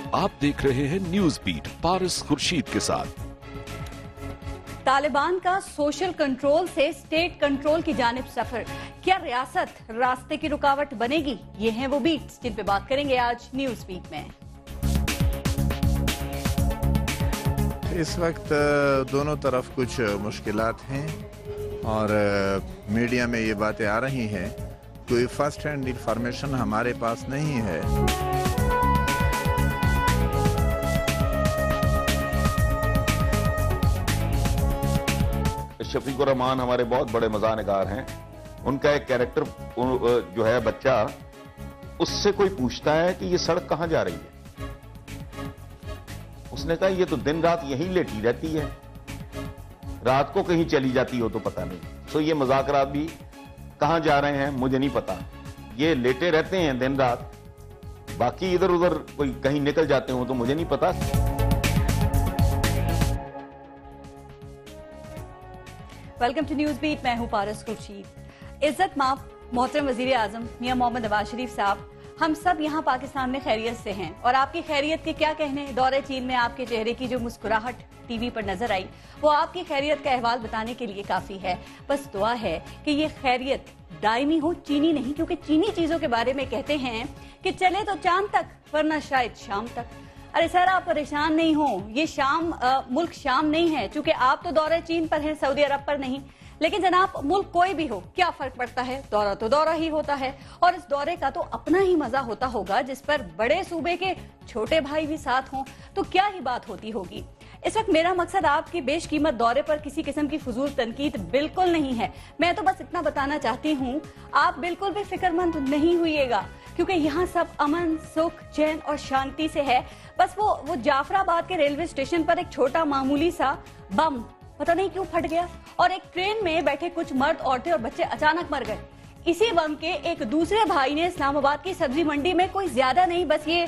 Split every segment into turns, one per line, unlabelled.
आप देख रहे हैं न्यूज बीट पारस खुर्शीद के साथ।
तालिबान का सोशल कंट्रोल से स्टेट कंट्रोल की जानिब सफर, क्या रियासत रास्ते की रुकावट बनेगी? ये हैं वो बीट्स जिन पे बात करेंगे आज न्यूज बीट में।
इस वक्त दोनों तरफ कुछ मुश्किलात हैं और मीडिया में ये बातें आ रही हैं, कोई फर्स्ट हैंड इंफॉर्मेशन हमारे पास नहीं है।
शफीकुर रहमान हमारे बहुत बड़े मज़ाहनिगार हैं। उनका एक कैरेक्टर जो है बच्चा, उससे कोई पूछता है कि ये सड़क कहाँ जा रही है, उसने कहा ये तो दिन रात यहीं लेटी रहती है, रात को कहीं चली जाती हो तो पता नहीं। सो ये मज़ाकरात भी कहाँ जा रहे हैं मुझे नहीं पता, ये लेटे रहते हैं दिन रात, बाकी इधर उधर कोई कहीं निकल जाते हो तो मुझे नहीं पता।
वेलकम टू न्यूज बीट, मैं हूं पारस खुर्शीद। इज्जत माफ मोहतरम वजीर आजम मियां मोहम्मद नवाज शरीफ साहब, हम सब यहाँ पाकिस्तान में खैरियत से हैं और आपकी खैरियत के क्या कहने। दौरे चीन में आपके चेहरे की जो मुस्कुराहट टीवी पर नजर आई वो आपकी खैरियत का अहवाल बताने के लिए काफी है। बस दुआ है कि ये खैरियत दायमी हो, चीनी नहीं, क्योंकि चीनी चीजों के बारे में कहते हैं कि चले तो चांद तक वरना शायद शाम तक। अरे सर, आप परेशान नहीं हो, ये शाम मुल्क शाम नहीं है, चूंकि आप तो दौरे चीन पर हैं, सऊदी अरब पर नहीं। लेकिन जनाब, मुल्क कोई भी हो, क्या फर्क पड़ता है, दौरा तो दौरा ही होता है और इस दौरे का तो अपना ही मजा होता होगा, जिस पर बड़े सूबे के छोटे भाई भी साथ हों तो क्या ही बात होती होगी। इस वक्त मेरा मकसद आपके बेशकीमत दौरे पर किसी किस्म की फजूल तनकीद बिल्कुल नहीं है। मैं तो बस इतना बताना चाहती हूँ, आप बिल्कुल भी फिक्रमंद नहीं हुइएगा, क्योंकि यहाँ सब अमन, सुख, चैन और शांति से है। बस वो जाफराबाद के रेलवे स्टेशन पर एक छोटा मामूली सा बम पता नहीं क्यों फट गया और एक ट्रेन में बैठे कुछ मर्द, औरतें और बच्चे अचानक मर गए। इसी बम के एक दूसरे भाई ने इस्लामाबाद की सब्जी मंडी में कोई ज्यादा नहीं, बस ये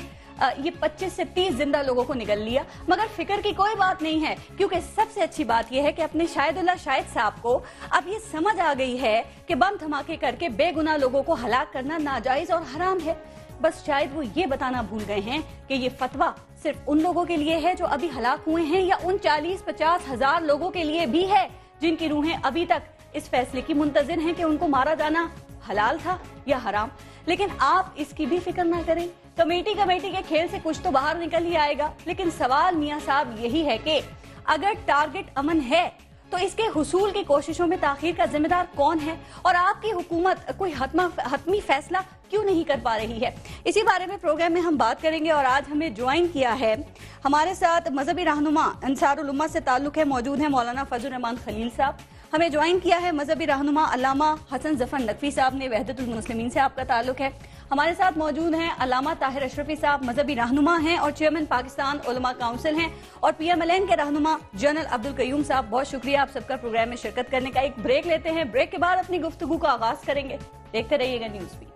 25 से 30 जिंदा लोगों को निगल लिया। मगर फिक्र की कोई बात नहीं है, क्योंकि सबसे अच्छी बात यह है कि अपने शाहिदुल्लाह शाहिद साहब को अब ये समझ आ गई है कि बम धमाके करके बेगुनाह लोगों को हलाक करना नाजायज और हराम है। बस शायद वो ये बताना भूल गए हैं कि ये फतवा सिर्फ उन लोगों के लिए है जो अभी हलाक हुए हैं, या उन 40-50 हजार लोगों के लिए भी है जिनकी रूहें अभी तक इस फैसले की मुंतजिर हैं कि उनको मारा जाना हलाल था या हराम। लेकिन आप इसकी भी फिक्र ना करें, कमेटी के खेल से कुछ तो बाहर निकल ही आएगा। लेकिन सवाल मियां साहब यही है कि अगर टारगेट अमन है तो इसके हुसूल की कोशिशों में ताखीर का जिम्मेदार कौन है और आपकी हुकूमत कोई हतमी फैसला क्यों नहीं कर पा रही है? इसी बारे में प्रोग्राम में हम बात करेंगे और आज हमें ज्वाइन किया है, हमारे साथ मजहबी रहनुमा अंसारुल उम्मा से ताल्लुक है, मौजूद है मौलाना फजल रहमान खलील साहब। हमें ज्वाइन किया है मजहबी रहनुमा अल्लामा हसन जफर नकवी साहब ने, वहदतुल मुस्लिमीन से आपका ताल्लुक है। हमारे साथ मौजूद हैं अल्लामा ताहिर अशरफी साहब, मजहबी रहनुमा हैं और चेयरमैन पाकिस्तान उलमा काउंसिल हैं, और PMLN के रहनुमा जनरल अब्दुल कयूम साहब। बहुत शुक्रिया आप सबका प्रोग्राम में शिरकत करने का। एक ब्रेक लेते हैं, ब्रेक के बाद अपनी गुफ्तगू का आगाज करेंगे। देखते रहिएगा न्यूज बीट।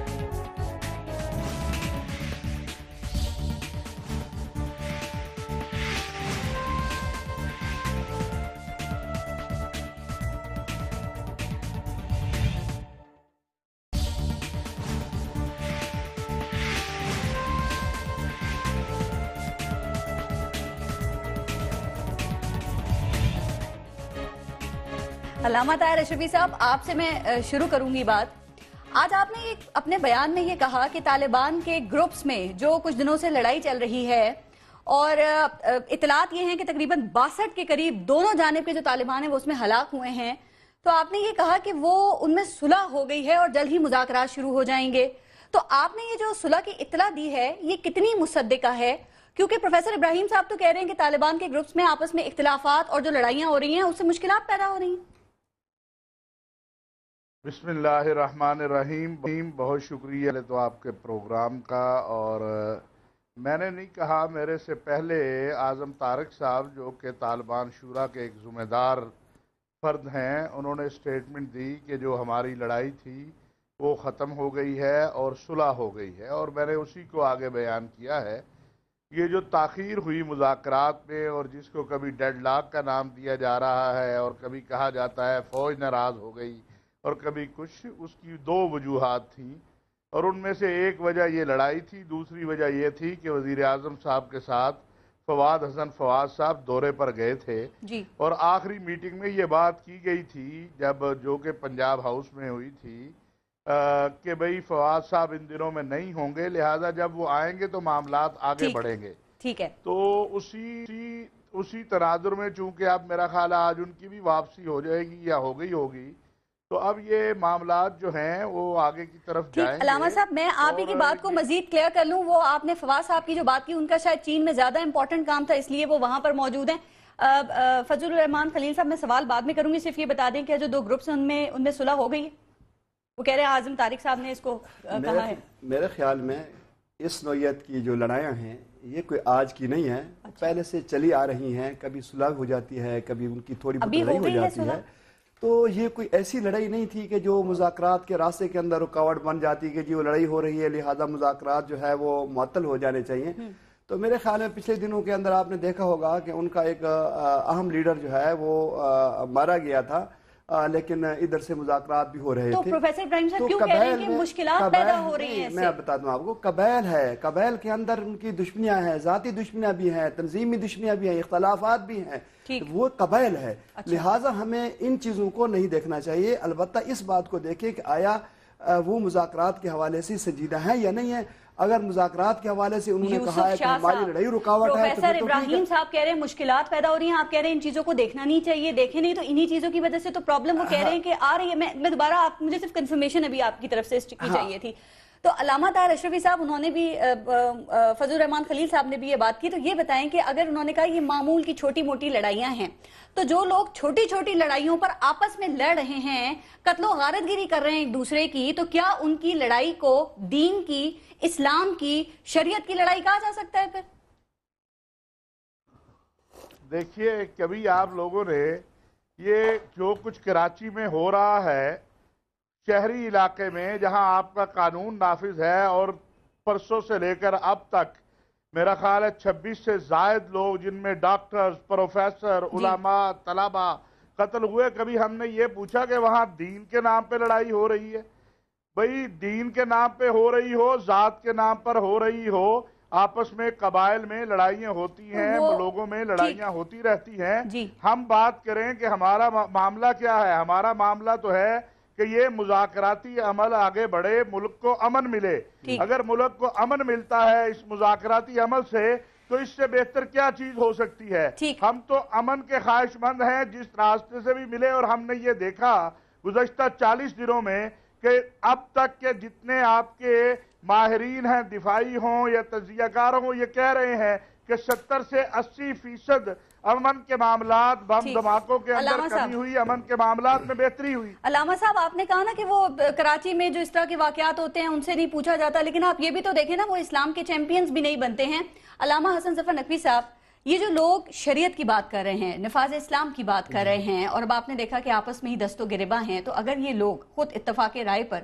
अल्लामा ताहिर अशरफी साहब, आपसे मैं शुरू करूंगी बात। आज आपने एक अपने बयान में ये कहा कि तालिबान के ग्रुप्स में जो कुछ दिनों से लड़ाई चल रही है और इतलात ये हैं कि तकरीबन 62 के करीब दोनों जानिब के जो तालिबान है वो उसमें हलाक हुए हैं, तो आपने ये कहा कि वो उनमें सुलह हो गई है और जल्द ही मुज़ाकरात शुरू हो जाएंगे। तो आपने ये जो सुलह की इतला दी है ये कितनी मुसद्दिका है? क्योंकि प्रोफेसर इब्राहिम साहब तो कह रहे हैं कि तालिबान के ग्रुप्स में आपस में इख्तिलाफात और जो लड़ाइयां हो रही हैं उससे मुश्किलात पैदा हो रही हैं।
बिस्मिल्लाहिर्रहमानिर्रहीम। बहुत शुक्रिया तो आपके प्रोग्राम का। और मैंने नहीं कहा, मेरे से पहले आज़म तारिक साहब जो कि तालिबान शूरा के एक ज़िम्मेदार फ़र्द हैं, उन्होंने स्टेटमेंट दी कि जो हमारी लड़ाई थी वो ख़त्म हो गई है और सुलह हो गई है, और मैंने उसी को आगे बयान किया है। ये जो ताख़ीर हुई मुज़ाकरात में और जिसको कभी डेडलॉक का नाम दिया जा रहा है और कभी कहा जाता है फ़ौज नाराज़ हो गई और कभी कुछ, उसकी दो वजूहात थी। اور ان میں سے ایک وجہ یہ لڑائی تھی، دوسری وجہ یہ تھی کہ وزیر اعظم صاحب کے ساتھ فواد حسن فواد صاحب دورے پر گئے تھے
جی،
اور آخری میٹنگ میں یہ بات کی گئی تھی جب جو کہ پنجاب ہاؤس میں ہوئی تھی کہ بھئی فواد صاحب ان دنوں میں نہیں ہوں گے، لہٰذا جب وہ آئیں گے تو معاملات آگے بڑھیں گے.
ٹھیک ہے.
تو اسی تناظر میں چونکہ اب میرا خیال ہے آج ان کی بھی واپسی ہو جائے گی یا ہو گئی ہوگی، تو اب یہ معاملات جو ہیں وہ آگے کی طرف جائیں گے.
علامہ صاحب میں آپ ہی کی بات کو مزید کلیئر کر لوں، وہ آپ نے فواد صاحب کی جو بات کی ان کا شاید چین میں زیادہ امپورٹنٹ کام تھا اس لیے وہ وہاں پر موجود ہیں. فضل الرحمان خلیل صاحب میں سوال بعد میں کروں گی، صرف یہ بتا دیں کہ جو دو گروپس ہیں ان میں صلح ہو گئی ہے؟ وہ کہہ رہے ہیں اعظم طارق صاحب نے اس کو کہا ہے.
میرے خیال میں اس نوعیت کی جو لڑائیاں ہیں یہ کوئی آج کی نہیں ہیں، پہلے سے چلی آ رہی ہیں، کبھی صلح ہو جاتی ہے، کبھی ان کی تھوڑی بہت لڑائی ہو جاتی ہے. تو یہ کوئی ایسی لڑائی نہیں تھی کہ جو مذاکرات کے راستے کے اندر رکاوٹ بن جاتی کہ جی وہ لڑائی ہو رہی ہے لہذا مذاکرات جو ہے وہ معطل ہو جانے چاہیے. تو میرے خیال میں پچھلے دنوں کے اندر آپ نے دیکھا ہوگا کہ ان کا ایک اہم لیڈر جو ہے وہ مارا گیا تھا، لیکن ادھر سے مذاکرات بھی ہو رہے تھے.
تو پروفیسر ابراہیم صاحب کیوں کہہ رہے ہیں کہ مشکلات پیدا ہو رہی ہیں؟
میں بتا دوں آپ کو، قبائل ہے، قبائل کے اندر ان کی دشمنیاں ہیں، ذاتی دشمنیاں بھی ہیں، تنظیمی دشمنیاں بھی ہیں، اختلافات بھی ہیں، وہ قبائل ہے. لہٰذا ہمیں ان چیزوں کو نہیں دیکھنا چاہیے، البتہ اس بات کو دیکھیں کہ آیا وہ مذاکرات کے حوالے سے سنجیدہ ہیں یا نہیں ہیں. اگر مذاکرات کے حوالے سے انہوں نے کہا ہے کہ ہماری لڑائی رکاوٹ ہے،
پروفیسر ابراہیم صاحب کہہ رہے ہیں مشکلات پیدا ہو رہی ہیں، آپ کہہ رہے ہیں ان چیزوں کو دیکھنا نہیں چاہیے، دیکھیں نہیں تو انہی چیزوں کی وجہ سے تو پرابلم وہ کہہ رہے ہیں کہ آ رہی ہے. میں دوبارہ آپ مجھے صرف کنفرمیشن ابھی آپ کی طرف سے کی چاہیے تھی. تو علامہ طاہر اشرفی صاحب انہوں نے بھی، فضل الرحمان خلیل صاحب نے بھی یہ بات کی، تو یہ بتائیں کہ اگر انہوں نے کہا یہ معمول کی چھوٹی موٹی لڑائیاں ہیں، تو جو لوگ چھوٹی چھوٹی لڑائیوں پر آپس میں لڑ رہے ہیں، قتل و غارت گیری کر رہے ہیں ایک دوسرے کی، تو کیا ان کی لڑائی کو دین کی، اسلام کی، شریعت کی لڑائی کہا جا سکتا ہے؟ پھر
دیکھیے کبھی آپ لوگوں نے یہ جو کچھ کراچی میں ہو رہا ہے شہری علاقے میں جہاں آپ کا قانون نافذ ہے، اور پرسوں سے لے کر اب تک میرا خیال ہے 26 سے زائد لوگ جن میں ڈاکٹرز، پروفیسر، علماء، طلباء قتل ہوئے، کبھی ہم نے یہ پوچھا کہ وہاں دین کے نام پہ لڑائی ہو رہی ہے؟ بھئی دین کے نام پہ ہو رہی ہو، ذات کے نام پر ہو رہی ہو، آپس میں قبائل میں لڑائیاں ہوتی ہیں، لوگوں میں لڑائیاں ہوتی رہتی ہیں. ہم بات کریں کہ ہمارا معاملہ کیا ہے. ہمارا معاملہ تو ہے کہ یہ مذاکراتی عمل آگے بڑھے، ملک کو امن ملے. اگر ملک کو امن ملتا ہے اس مذاکراتی عمل سے تو اس سے بہتر کیا چیز ہو سکتی ہے؟ ہم تو امن کے خواہش مند ہیں جس راستے سے بھی ملے. اور ہم نے یہ دیکھا گزشتہ 40 دنوں میں کہ اب تک کے جتنے آپ کے ماہرین ہیں، دفاعی ہوں یا تجزیہ کار ہوں، یہ کہہ رہے ہیں کہ 70 سے 80% امن کے معاملات، بم دھماکوں کے اندر کمی ہوئی، امن کے معاملات میں بہتری ہوئی.
علامہ صاحب آپ نے کہا نا کہ وہ کراچی میں جو اس طرح کے واقعات ہوتے ہیں ان سے نہیں پوچھا جاتا، لیکن آپ یہ بھی تو دیکھیں نا وہ اسلام کے چیمپئنز بھی نہیں بنتے ہیں. علامہ حسن ظفر نقوی صاحب، یہ جو لوگ شریعت کی بات کر رہے ہیں، نفاذ اسلام کی بات کر رہے ہیں، اور اب آپ نے دیکھا کہ آپس میں ہی دست و گریباں ہیں، تو اگر یہ لوگ خود اختلاف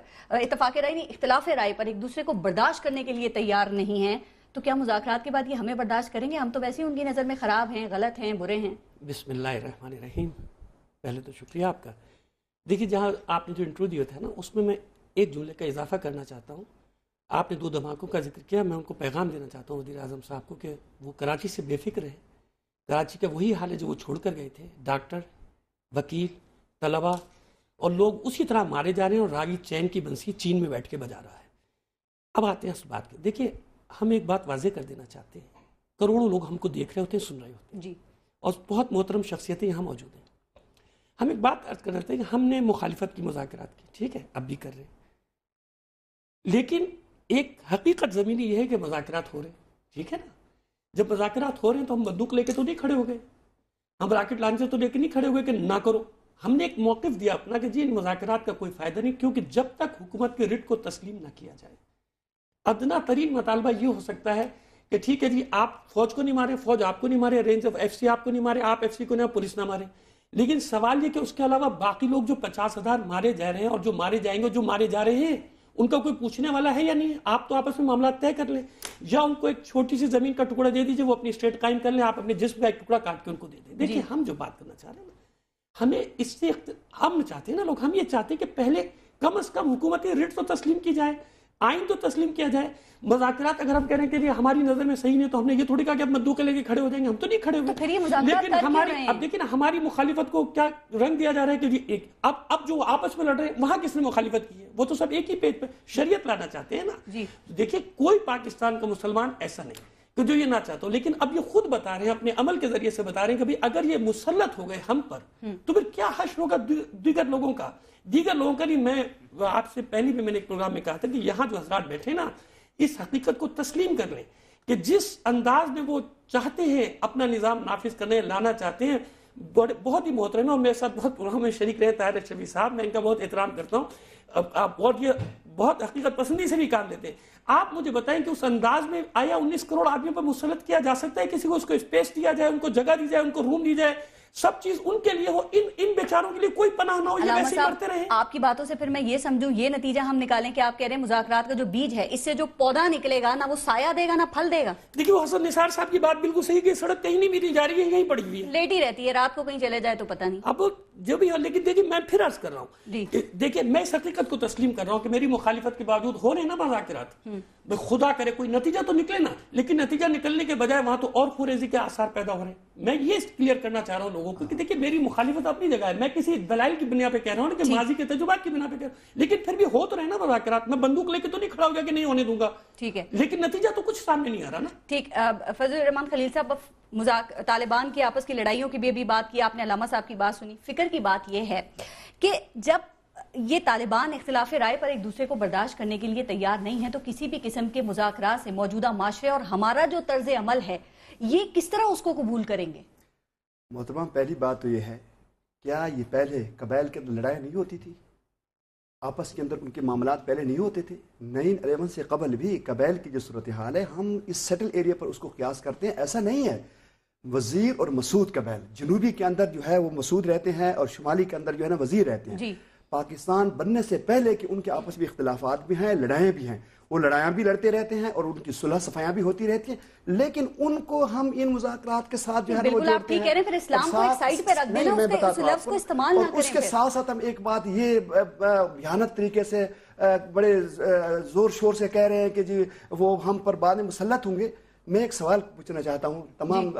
رائے پر ایک دوسرے کو برداشت کرنے کے لیے تیار نہیں ہیں، تو کیا مذاکرات کے بعد یہ ہمیں برداشت کریں گے؟ ہم تو ویسے ہی ان کی نظر میں خراب ہیں، غلط ہیں، برے ہیں.
بسم اللہ الرحمن الرحیم. پہلے تو شکریہ آپ کا. دیکھیے جہاں آپ نے جو انٹرو دیا تھا نا، اس میں ایک جملے کا اضافہ کرنا چاہتا ہوں. آپ نے 2 دھماکوں کا ذکر کیا، میں ان کو پیغام دینا چاہتا ہوں وزیر اعظم صاحب کو کہ وہ کراچی سے بے فکر ہیں. کراچی کا وہی حال ہے جو وہ چھوڑ کر گئے تھے. ڈاکٹر، وکیل، طلباء اور لوگ اسی طرح مارے جا رہے ہیں، اور راگی چین کی بنسی چین میں بیٹھ کے بجا رہا ہے. اب آتے ہیں اس بات کے. دیکھیے ہم ایک بات واضح کر دینا چاہتے ہیں، کروڑوں لوگ ہم کو دیکھ رہے ہوتے ہیں، سن رہے ہوتے ہیں، اور بہت محترم شخصیتیں یہاں موجود ہیں. ہم ایک بات عرض کر رہے ہیں کہ ہم نے مخالفت کی مذاکرات کی، ٹھیک ہے، اب بھی کر رہے ہیں، لیکن ایک حقیقت زمینی یہ ہے کہ مذاکرات ہو رہے ہیں، ٹھیک ہے نا. جب مذاکرات ہو رہے ہیں تو ہم بندوق لے کے تو نہیں کھڑے ہو گئے، ہم راکٹ لانچر تو لے کے نہیں کھڑے ہو گئے کہ نہ کرو. ہم نے ایک موقف دیا اپنا کہ جی ان مذاکرات کا کوئی فائدہ نہیں، کیونکہ جب تک حکومت کے رٹ کو تسلیم نہ کیا جائے، ادنا ترین مطالبہ یہ ہو سکتا ہے کہ ٹھیک ہے جی آپ فوج کو نہیں مارے، فوج آپ کو نہیں مارے، رینج آف ایف سی آپ کو نہیں مارے، آپ ایف سی کو نہیں، پولیس نہ مارے، لیکن سوال یہ کہ اس کے علاوہ باقی لوگ جو 50,000 مارے جا رہے ہیں اور جو مارے جائیں گے، جو مارے جا رہے ہیں، ان کا کوئی پوچھنے والا ہے یا نہیں ہے؟ آپ تو آپس میں معاملات طے کر لیں، یا ان کو ایک چھوٹی سی زمین کا ٹکڑا دے دیجیے، وہ اپنی اسٹیٹ قائم کر لیں، آپ اپنے جسم کا ایک ٹکڑا کاٹ کے ان کو دے دیں. دیکھیں ہم جو بات کرنا چاہ رہے ہیں ہمیں اس سے ہم چاہتے ہیں نا لوگ، ہم یہ چاہتے ہیں کہ پہلے کم از کم حکومتی رٹ تو تسلیم کی جائے. آئین تو تسلیم کیا جائے. مذاکرات اگر ہم کہہ رہے ہیں کہ یہ ہماری نظر میں صحیح نہیں تو ہم نے یہ تھوڑی کہا کہ اب مدعو کے لے کے کھڑے ہو جائیں گے, ہم تو نہیں کھڑے ہوئے. لیکن ہماری اب دیکھیں نا ہماری مخالفت کو کیا رنگ دیا جا رہا ہے کہ ایک اب جو آپس میں لڑ رہے ہیں وہاں کس نے مخالفت کی ہے, وہ تو سب ایک ہی پیج پہ شریعت لانا چاہتے ہیں نا. دیکھیں کوئی پاکستان کا مسلمان ایسا نہیں کہ جو یہ نہ چاہتا ہو, لیکن اب یہ خود بتا رہے ہیں, اپنے عمل کے ذریعے سے بتا رہے ہیں کہ اگر یہ مسلط ہو گئے ہم پر تو پھر کیا حشر ہوگا دیگر لوگوں کا نہیں. میں آپ سے پہلی بھی میں نے ایک پروگرام میں کہا تھا کہ یہاں جو حضرات بیٹھے نا اس حقیقت کو تسلیم کر لیں کہ جس انداز میں وہ چاہتے ہیں اپنا نظام نافذ کرنے لانا چاہتے ہیں, بہت ہی محترم ہے اور میرے ساتھ بہت پروگرام میں شریک رہے طاہر شفیع صاحب, میں ان کا بہت احترام کرتا ہوں, اور یہ بہت حقیقت پسندی سے بھی کام لیتے ہیں. آپ مجھے بتائیں کہ اس انداز میں آیا 19 کروڑ آدمیوں پر مسلط کیا جا سکتا ہے, کسی کو اس کو اسپیس دیا جائے, ان کو جگہ دی جائے, ان کو روم دی جائے, سب چیز ان کے لیے ہو, ان بیچاروں کے لیے کوئی پناہ نہ ہو, یہ ویسے ہی کرتے رہے.
آپ کی باتوں سے پھر میں یہ سمجھوں, یہ نتیجہ ہم نکالیں کہ آپ کہہ رہے ہیں مذاکرات کا جو بیج ہے اس سے جو پودا نکلے گا نہ وہ سایہ دے گا نہ پھل دے گا.
دیکھیے وہ حسن نثار صاحب کی بات بالکل صحیح کہ سڑک کہیں نہیں میری جا رہی ہے, یہیں پڑی ہوئی ہے,
لیٹ ہی رہتی ہے, رات کو کہیں چلے جائے تو پتہ نہیں.
اب جو بھی ہے, لیکن دیکھیے میں پھر عرض کر رہا ہوں, دیکھیے میں اس حقیقت کو تسلیم کر رہا ہوں کہ میری مخالفت کے باوجود ہو رہے ہیں نا مذاکرات, خدا کرے کوئی نتیجہ تو نکلے نا, لیکن نتیجہ نکلنے کے بجائے وہاں تو اور خوریزی کے آثار پیدا ہو رہے ہیں. میں یہ کلیئر کرنا چاہ رہا ہوں لوگوں کو کہ دیکھیے میری مخالفت اپنی جگہ ہے, میں کسی دلائل کی بنا پہ کہہ رہا ہوں کہ ماضی کے تجربات کی بنا پہ کہہ رہا ہوں, لیکن پھر بھی ہو تو رہے نا مذاکرات. میں بندوق لے کے تو نہیں کھڑا ہو گیا کہ نہیں ہونے دوں گا,
ٹھیک ہے,
لیکن نتیجہ تو کچھ سامنے نہیں آ رہا نا.
ٹھیک. فضل الرحمان خلیل صاحب, طالبان کی آپس کی لڑائیوں کی بھی بات کی آپ نے, علامہ صاحب کی بات سنی. فکر کی بات یہ ہے کہ جب یہ طالبان اختلاف رائے پر ایک دوسرے کو برداشت کرنے کے لیے تیار نہیں ہے تو کسی بھی قسم کے مذاکرات سے موجودہ معاشرے اور ہمارا جو طرز عمل ہے یہ کس طرح اس کو قبول کریں گے؟
محترمہ پہلی بات تو یہ ہے, کیا یہ پہلے قبائل کے اندر لڑائی نہیں ہوتی تھی, آپس کے اندر ان کے معاملات پہلے نہیں ہوتے تھے؟ 9/11 سے قبل بھی قبائل کی جو صورتحال ہے ہم اس سیٹل ایریا پر اس کو قیاس کرتے ہیں, ایسا نہیں ہے. وزیر اور مسعود قبائل, جنوبی کے اندر جو ہے وہ مسعود رہتے ہیں اور شمالی کے اندر جو ہے نا وزیر رہتے ہیں. پاکستان بننے سے پہلے کہ ان کے آپس میں اختلافات بھی ہیں, لڑائیں بھی ہیں, وہ لڑائیاں بھی لڑتے رہتے ہیں اور ان کی صلح صفائیاں بھی ہوتی رہتی ہیں, لیکن ان کو ہم ان مذاکرات کے ساتھ جو ہے وہ جوڑتے ہیں.
بالکل آپ ٹھیک کہہ رہے ہیں, پھر اسلام کو ایک سائیڈ پہ رکھ دینا, اس لفظ کو استعمال نہ کریں.
اس کے ساتھ ساتھ ہم ایک بات یہ بھیانت طریقے سے بڑے زور شور سے کہہ رہے ہیں کہ جی وہ ہم پر بعد میں مسلط ہوں گے. میں ایک سوال پوچھنا چاہتا ہوں تمام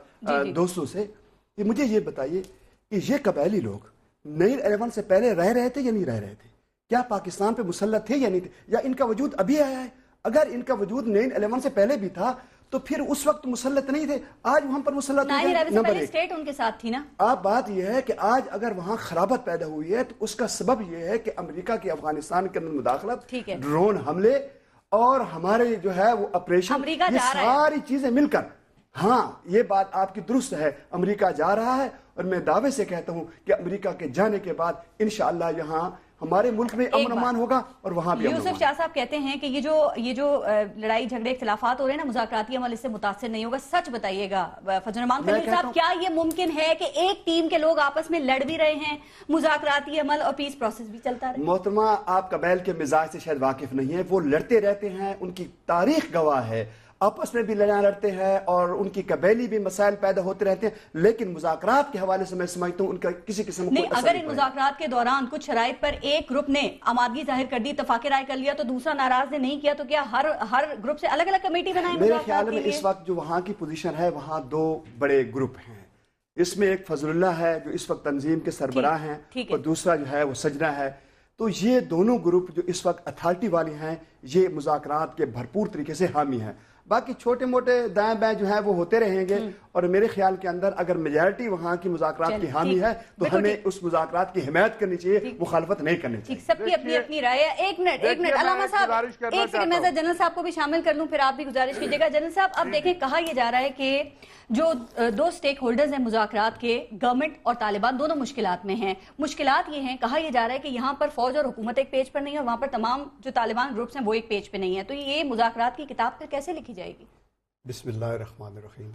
دوستوں سے کہ مجھے یہ بتائیے کہ یہ قبائلی لوگ 9/11 سے پہلے رہ رہے تھے یا نہیں رہ رہے تھے؟ کیا پاکستان پہ مسلط تھے یا نہیں تھے, یا ان کا وجود ابھی آیا ہے؟ اگر ان کا وجود 9/11 سے پہلے بھی تھا تو پھر اس وقت مسلط نہیں تھے, آج ہم پر مسلط ہیں.
9/11 سے پہلے اسٹیٹ ان کے ساتھ تھی نا.
آپ بات یہ ہے کہ آج اگر وہاں خرابت پیدا ہوئی ہے تو اس کا سبب یہ ہے کہ امریکہ کی افغانستان کے اندر مداخلت, ڈرون حملے اور ہمارے جو ہے وہ آپریشن, یہ ساری چیزیں مل کر. ہاں یہ بات آپ کی درست ہے, امریکہ جا رہا ہے اور میں دعوے سے کہتا ہوں کہ امریکہ کے جانے کے بعد انشاءاللہ یہاں ہمارے ملک میں امن امان ہوگا اور وہاں بھی
یوسف شاہ صاحب کہتے ہیں کہ یہ جو لڑائی جھگڑے اختلافات ہو رہے ہیں نا مذاکراتی عمل اس سے متاثر نہیں ہوگا. سچ بتائیے گا فضل الرحمان خلیل صاحب, کیا یہ ممکن ہے کہ ایک ٹیم کے لوگ آپس میں لڑ بھی رہے ہیں, مذاکراتی عمل اور پیس پروسیس بھی چلتا رہے؟
محترمہ آپ قبائل کے مزاج سے شاید واقف نہیں ہیں, وہ لڑتے رہتے ہیں, ان کی تاریخ گواہ ہے, آپس میں بھی لڑائیاں لڑتے ہیں اور ان کی قبیلی بھی مسائل پیدا ہوتے رہتے ہیں, لیکن مذاکرات کے حوالے سے میں سمجھتا ہوں ان کا کسی قسم
نہیں. اگر ان مذاکرات کے دوران کچھ شرائط پر ایک گروپ نے آمادگی ظاہر کر دی, اتفاق رائے کر لیا, تو دوسرا ناراض نے نہیں کیا, تو کیا ہر گروپ سے الگ الگ کمیٹی بنائیں؟
میرے خیال میں اس وقت جو وہاں کی پوزیشن ہے وہاں دو بڑے گروپ ہیں. اس میں ایک فضل اللہ ہے جو اس وقت تنظیم کے سربراہ ہیں, اور دوسرا جو ہے وہ سجنہ ہے. تو یہ دونوں گروپ جو اس وقت اتھارٹی والی ہیں یہ مذاکرات کے بھرپور طریقے سے حامی ہیں. باقی چھوٹے موٹے دائیں بائیں جو ہیں وہ ہوتے رہیں گے, اور میرے خیال کے اندر اگر میجارٹی وہاں کی مذاکرات کی حامی ہے تو ہمیں اس مذاکرات کی حمایت کرنی چاہیے, مخالفت نہیں کرنی چاہیے.
سب کی اپنی اپنی رائے ہے. ایک منٹ علامہ صاحب, ایک سیکنڈ میں جنرل صاحب کو بھی شامل کر لوں, پھر آپ بھی گزارش کیجیے گا. جنرل صاحب اب دیکھیں, کہا یہ جا رہا ہے کہ جو دو سٹیک ہولڈرز ہیں مذاکرات کے, گورنمنٹ اور طالبان, دونوں مشکلات میں ہیں. مشکلات یہ ہیں, کہا یہ جا رہا ہے کہ یہاں پر فوج اور حکومت ایک پیج پر نہیں ہے, اور وہاں پر تمام جو طالبان گروپس ہیں وہ ایک پیج پہ نہیں ہے. تو یہ مذاکرات کی کتاب پھر کیسے لکھی جائے گی؟
بسم اللہ الرحمن الرحیم.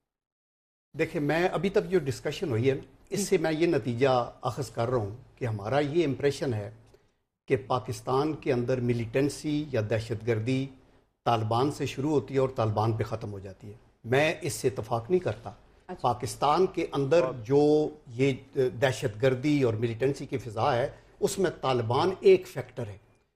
دیکھیں میں ابھی تک جو ڈسکشن ہوئی ہے اس سے میں یہ نتیجہ اخذ کر رہا ہوں کہ ہمارا یہ امپریشن ہے کہ پاکستان کے اندر ملیٹنسی یا دہشت گردی طالبان سے شروع ہوتی ہے اور طالبان پہ ختم ہو جاتی ہے. میں اس سے اتفاق نہیں کرتا. پاکستان کے اندر جو یہ دہشت گردی اور ملیٹنسی کی فضا ہے اس میں طالبان ایک فیکٹر ہے,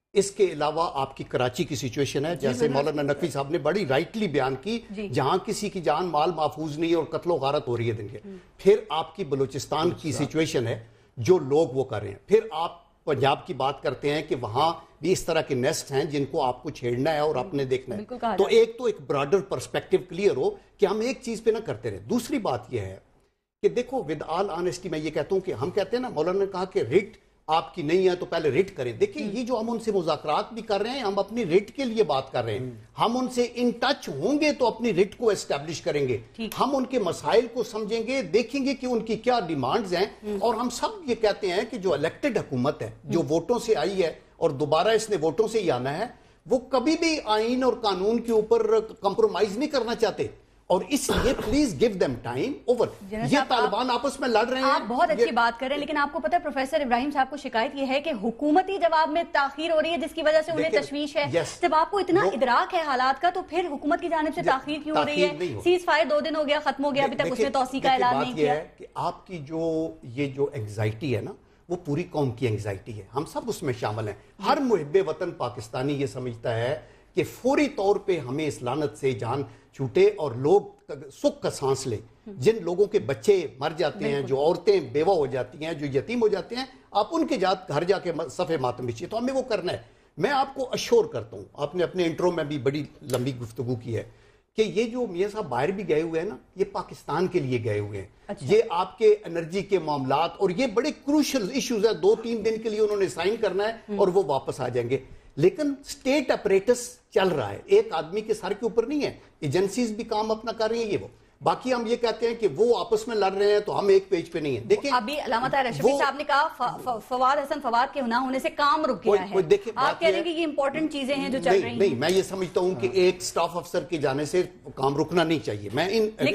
اس کے علاوہ آپ کی کراچی کی سچویشن ہے، جیسے مولانا نقوی صاحب نے بڑی رائٹلی بیان کی، جہاں کسی کی جان مال محفوظ نہیں ہے اور قتل و غارت ہو رہی ہے دن کے. پھر آپ کی بلوچستان کی سچویشن ہے جو لوگ وہ کر رہے ہیں. پھر آپ پنجاب کی بات کرتے ہیں کہ وہاں بھی اس طرح کے نیسٹ ہیں جن کو آپ کو چھیڑنا ہے اور آپ نے دیکھنا ہے. تو ایک برادر پرسپیکٹو کلیئر ہو کہ ہم ایک چیز پہ نہ کرتے رہے. دوسری بات یہ ہے کہ دیکھو ود آل آنیسٹی میں یہ کہتا ہوں کہ ہم کہتے ہیں نا، مولانا نے کہا کہ ریٹ آپ کی نہیں ہے تو پہلے ریٹ کریں. دیکھیں یہ جو ہم ان سے مذاکرات بھی کر رہے ہیں، ہم اپنی ریٹ کے لیے بات کر رہے ہیں. ہم ان سے ان ٹچ ہوں گے تو اپنی ریٹ کو اسٹیبلش کریں گے. ہم ان کے مسائل کو سمجھیں گے، دیکھیں گے کہ ان کی کیا ڈیمانڈز ہیں. اور ہم سب یہ کہتے ہیں کہ جو الیکٹڈ حکومت ہے، جو ووٹوں سے آئی ہے اور دوبارہ اس نے ووٹوں سے ہی آنا ہے، وہ کبھی بھی آئین اور قانون کے اوپر کمپرومائز نہیں کرنا چاہتے. اور اس لیے please give them time over. یہ طالبان آپس میں لڑ رہے ہیں.
آپ بہت اچھی بات کر رہے ہیں، لیکن آپ کو پتہ ہے پروفیسر ابراہیم صاحب کو شکایت یہ ہے کہ حکومتی جواب میں تاخیر ہو رہی ہے، جس کی وجہ سے انہیں تشویش ہے. جب آپ کو اتنا ادراک ہے حالات کا، تو پھر حکومت کی جانب سے تاخیر کیوں ہو رہی ہے؟ سیز فائر 2 دن ہو گیا، ختم ہو گیا، ابھی تک اس نے توسیع کا اعلان نہیں کیا.
کہ آپ کی یہ جو اینگزائٹی ہے نا، وہ پوری قوم کی اینگزائٹی ہے. ہم سب اس میں شامل ہیں. ہر محب وطن پاکستانی یہ سمجھتا ہے کہ فوری طور پہ ہمیں اس لعنت سے جان چھوٹے اور لوگ سکھ کا سانس لیں. جن لوگوں کے بچے مر جاتے ہیں، جو عورتیں بیوہ ہو جاتی ہیں، جو یتیم ہو جاتے ہیں، آپ ان کے گھر جا کے صفحے ماتم بچھیے. تو ہمیں وہ کرنا ہے. میں آپ کو اشور کرتا ہوں، آپ نے اپنے انٹرو میں بھی بڑی لمبی گفتگو کی ہے کہ یہ جو میاں صاحب باہر بھی گئے ہوئے ہیں نا، یہ پاکستان کے لیے گئے ہوئے ہیں. یہ آپ کے انرجی کے معاملات اور یہ بڑے کروشل ایشوز ہیں. 2-3 دن کے لیے انہوں نے سائن کرنا ہے اور وہ واپس آ جائیں گے. لیکن سٹیٹ اپریٹس چل رہا ہے، ایک آدمی کے سر کے اوپر نہیں ہے. ایجنسیز بھی کام اپنا کر رہی ہیں. یہ وہ باقی ہم یہ کہتے ہیں کہ وہ آپس میں لڑ رہے ہیں تو ہم ایک پیج پہ نہیں ہیں. دیکھیں
ابھی علامہ طاہر اشرفی صاحب نے کہا فواد حسن فواد کے نہ ہونے سے کام رک گیا ہے. آپ کہہ رہے ہیں کہ یہ امپورٹنٹ چیزیں ہیں جو چل رہی ہیں. نہیں،
میں یہ سمجھتا ہوں کہ ایک سٹاف افسر کے جانے سے کام رکنا نہیں چاہیے. میں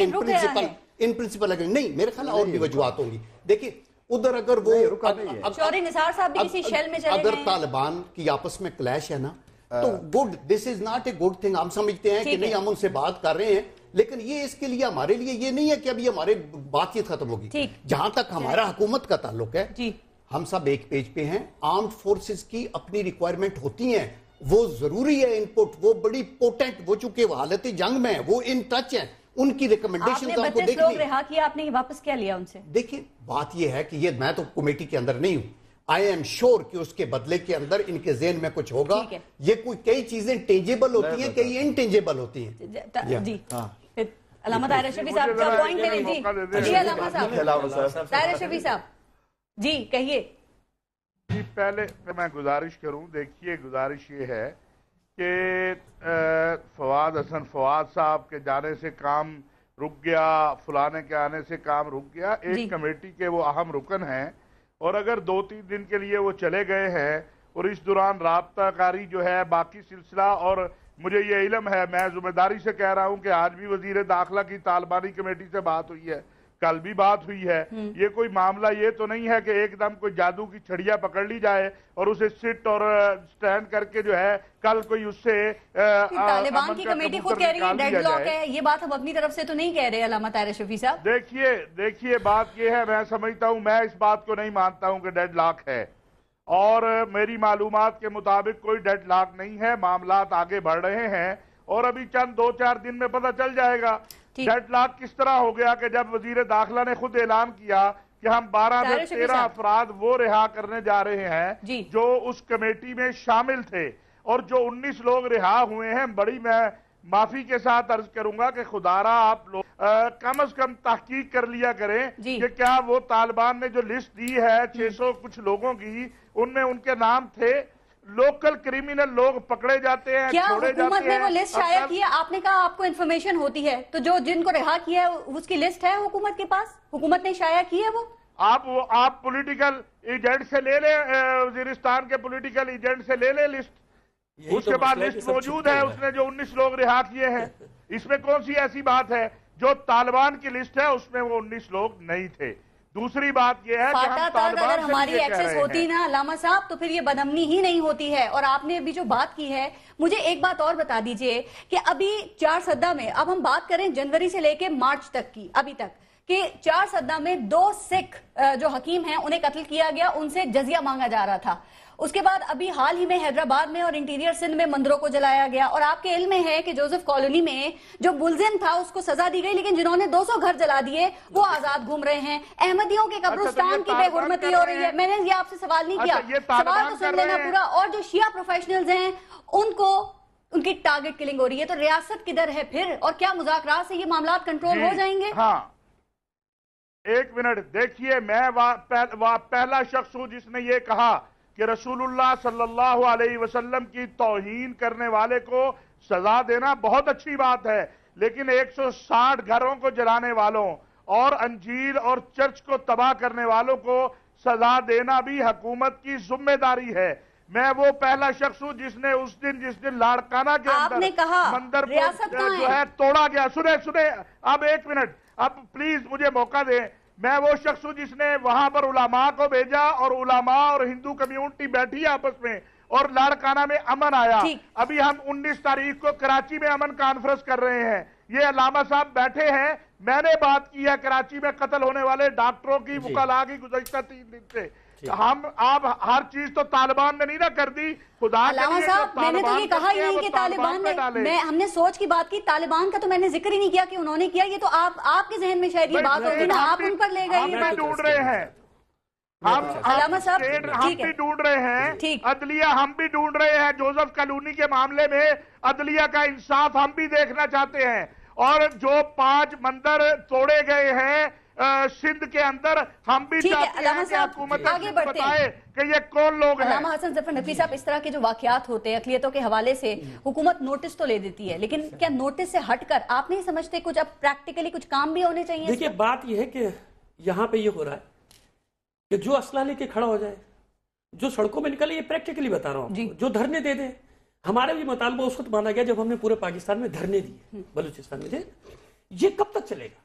ان پرنسپل نہیں، میرے خیال اور بھی وجوہات ہوں گی. دیکھیں ادھر اگر وہ
شوری نثار صاحب بھی کسی شیل میں چلے گئے،
اگر طالبان کی آپس میں کلیش ہے نا، تو good, this is not a good thing. ہم سمجھتے ہیں کہ نہیں، ہم ان سے بات کر رہے ہیں، لیکن یہ اس کے لیے ہمارے لیے یہ نہیں ہے کہ ابھی ہمارے بات چیت ختم ہوگی. جہاں تک ہمارا حکومت کا تعلق ہے، ہم سب ایک پیج پہ ہیں. آرمڈ فورسز کی اپنی ریکوائرمنٹ ہوتی ہیں، وہ ضروری ہے ان پٹ، وہ بڑی پوٹنٹ، وہ چونکہ حالت جنگ میں ہیں، وہ ان ٹچ ہیں. ان کی ریکمنڈیشن
آپ نے 32 لوگ رہا کیا، آپ نے واپس کیا لیا ان سے؟
دیکھیں بات یہ ہے کہ یہ میں تو کمیٹی کے اندر نہیں ہوں. آئی ایم شور کہ اس کے بدلے کے اندر ان کے ذہن میں کچھ ہوگا. یہ کوئی کئی چیزیں ٹینجیبل ہوتی ہیں، کئی انٹینجیبل ہوتی ہیں.
جی علامہ طاہر اشرفی صاحب کا پوائنٹ لے لیں. جی علامہ صاحب، طاہر اشرفی صاحب جی کہیے.
جی پہلے میں گزارش کروں، دیکھیے گزارش یہ ہے کہ فواد حسن فواد صاحب کے جانے سے کام رک گیا، فلانے کے آنے سے کام رک گیا. ایک کمیٹی کے وہ اہم رکن ہیں، اور اگر 2-3 دن کے لیے وہ چلے گئے ہیں اور اس دوران رابطہ کاری جو ہے باقی سلسلہ، اور مجھے یہ علم ہے، میں ذمہ داری سے کہہ رہا ہوں کہ آج بھی وزیر داخلہ کی طالبانی کمیٹی سے بات ہوئی ہے، کل بھی بات ہوئی ہے. یہ کوئی معاملہ یہ تو نہیں ہے کہ ایک دم کوئی جادو کی چھڑیاں پکڑ لی جائے اور اسے سٹ اور سٹینڈ کر کے جو ہے کل کوئی اس سے
طالبان کی کمیٹی خود کہہ رہی ہے ڈیڈ لاک ہے. یہ بات ہم اپنی طرف سے تو نہیں کہہ رہے علامہ طاہر اشرفی صاحب.
دیکھیے بات یہ ہے، میں سمجھتا ہوں، میں اس بات کو نہیں مانتا ہوں کہ ڈیڈ لاک ہے، اور میری معلومات کے مطابق کوئی ڈیڈ لاک نہیں ہے. معاملات آگے بڑھ رہے ہیں اور ابھی چند 2-4 دن میں پتہ چل جائے گا ڈیڈ لاک کس طرح ہو گیا کہ جب وزیر داخلہ نے خود اعلان کیا کہ ہم 12 سے 13 افراد وہ رہا کرنے جا رہے ہیں جو اس کمیٹی میں شامل تھے، اور جو 19 لوگ رہا ہوئے ہیں. بڑی میں معافی کے ساتھ عرض کروں گا کہ خدا را آپ لوگ کم از کم تحقیق کر لیا کریں کہ کیا وہ طالبان نے جو لسٹ دی ہے 600 کچھ لوگوں کی، ان میں ان کے نام تھے. لوکل کریمنل لوگ پکڑے جاتے ہیں،
کیا
چھوڑے جاتے ہیں.
حکومت نے وہ لسٹ شائع کی ہے؟ آپ نے کہا آپ کو انفارمیشن ہوتی ہے، تو جو جن کو رہا کیا ہے اس کی لسٹ ہے حکومت کے پاس؟ حکومت نے شائع کی ہے وہ؟
آپ پولیٹیکل ایجنٹ سے لے لیں، وزیرستان کے پولیٹیکل ایجنٹ سے لے لیں لسٹ. اس کے بعد لسٹ موجود ہے، اس نے جو 19 لوگ رہا کیے ہیں. اس میں کون سی ایسی بات ہے؟ جو طالبان کی لسٹ ہے اس میں وہ 19 لوگ نہیں تھے. دوسری بات یہ ہے کہ ہم طالبان
اگر ہماری ایکسس ہوتی نا علامہ صاحب تو پھر یہ بدامنی ہی نہیں ہوتی ہے. اور آپ نے ابھی جو بات کی ہے، مجھے ایک بات اور بتا دیجئے کہ ابھی 4 سدہ میں اب ہم بات کریں جنوری سے لے کے مارچ تک کی، ابھی تک کہ 4 सद्दा में 2 सिख जो हकीम हैं उन्हें कत्ल किया गया, उनसे जजिया मांगा जा रहा था। उसके बाद अभी हाल ही में हैदराबाद में और इंटीरियर सिंध में मंदिरों को जलाया गया, और आपके इल्म में है कि जोसेफ कॉलोनी में जो मुलजिम था उसको सजा दी गई, लेकिन जिन्होंने 200 घर जला दिए वो आजाद घूम रहे हैं। अहमदियों के कब्रिस्तान की बेहुरमती हो रही है। मैंने ये आपसे सवाल नहीं किया, सवाल तो सुन लेना पूरा। और जो शिया प्रोफेशनल्स हैं उनको उनकी टारगेट किलिंग हो रही है, तो रियासत किधर है फिर, और क्या मुज़ाकरात से ये मामला कंट्रोल हो जाएंगे?
हाँ, एक मिनट देखिए, मैं पहला शख्स हूं जिसने ये कहा कि रसूलुल्लाह सल्लल्लाहु अलैहि वसल्लम की तौहीन करने वाले को सजा देना बहुत अच्छी बात है, लेकिन 160 घरों को जलाने वालों और अंजील और चर्च को तबाह करने वालों को सजा देना भी हुकूमत की जिम्मेदारी है। मैं वो पहला शख्स हूं जिसने उस दिन जिस दिन लाड़काना के अंदर मंदिर को जो है तोड़ा गया। सुने अब एक मिनट, अब प्लीज मुझे मौका दें। मैं वो शख्स हूं जिसने वहां पर उलामा को भेजा और उलामा और हिंदू कम्युनिटी बैठी आपस में और लाड़काना में अमन आया। अभी हम 19 तारीख को कराची में अमन कॉन्फ्रेंस कर रहे हैं, ये अल्लामा साहब बैठे हैं, मैंने बात की है कराची में कत्ल होने वाले डॉक्टरों की, वुकला की गुज़श्ता 3 दिन से। आप हर चीज तो तालिबान ने नहीं ना कर दी, खुदा
अल्लामा साहब मैंने तो ये कहा ही नहीं कि तालिबान ने, हमने सोच की बात की, तालिबान का तो मैंने जिक्र ही नहीं किया कि उन्होंने किया। ये तो आपके जहन में शायद ये बात होगी ना, आप उन पर ले गए।
हम भी ढूंढ रहे हैं, हम भी ढूंढ रहे हैं अदलिया, हम भी ढूंढ रहे हैं जोसेफ कॉलोनी के मामले में अदलिया का इंसाफ हम भी देखना चाहते हैं। और जो 5 मंदिर तोड़े गए हैं सिंध के अंदर, हम भी चाहते हैं कि हुकूमत
आगे
बताए कि ये कौन लोग हैं।
अल्लामा हसन ज़फ़र नकवी साहब, इस तरह के जो वाकयात होते हैं अक़लियतों के हवाले से, हुकूमत नोटिस तो ले देती है, लेकिन क्या नोटिस से हटकर आप नहीं समझते कुछ अब प्रैक्टिकली कुछ काम भी होने चाहिए?
देखिए बात यह है कि यहाँ पे ये हो रहा है कि जो असला लेके खड़ा हो जाए, जो सड़कों में निकले, ये प्रैक्टिकली बता रहा हूँ, जो धरने दे दे। हमारे भी मुतालबा उस वक्त माना गया जब हमने पूरे पाकिस्तान में धरने दिए, बलूचिस्तान में थे। ये कब तक चलेगा?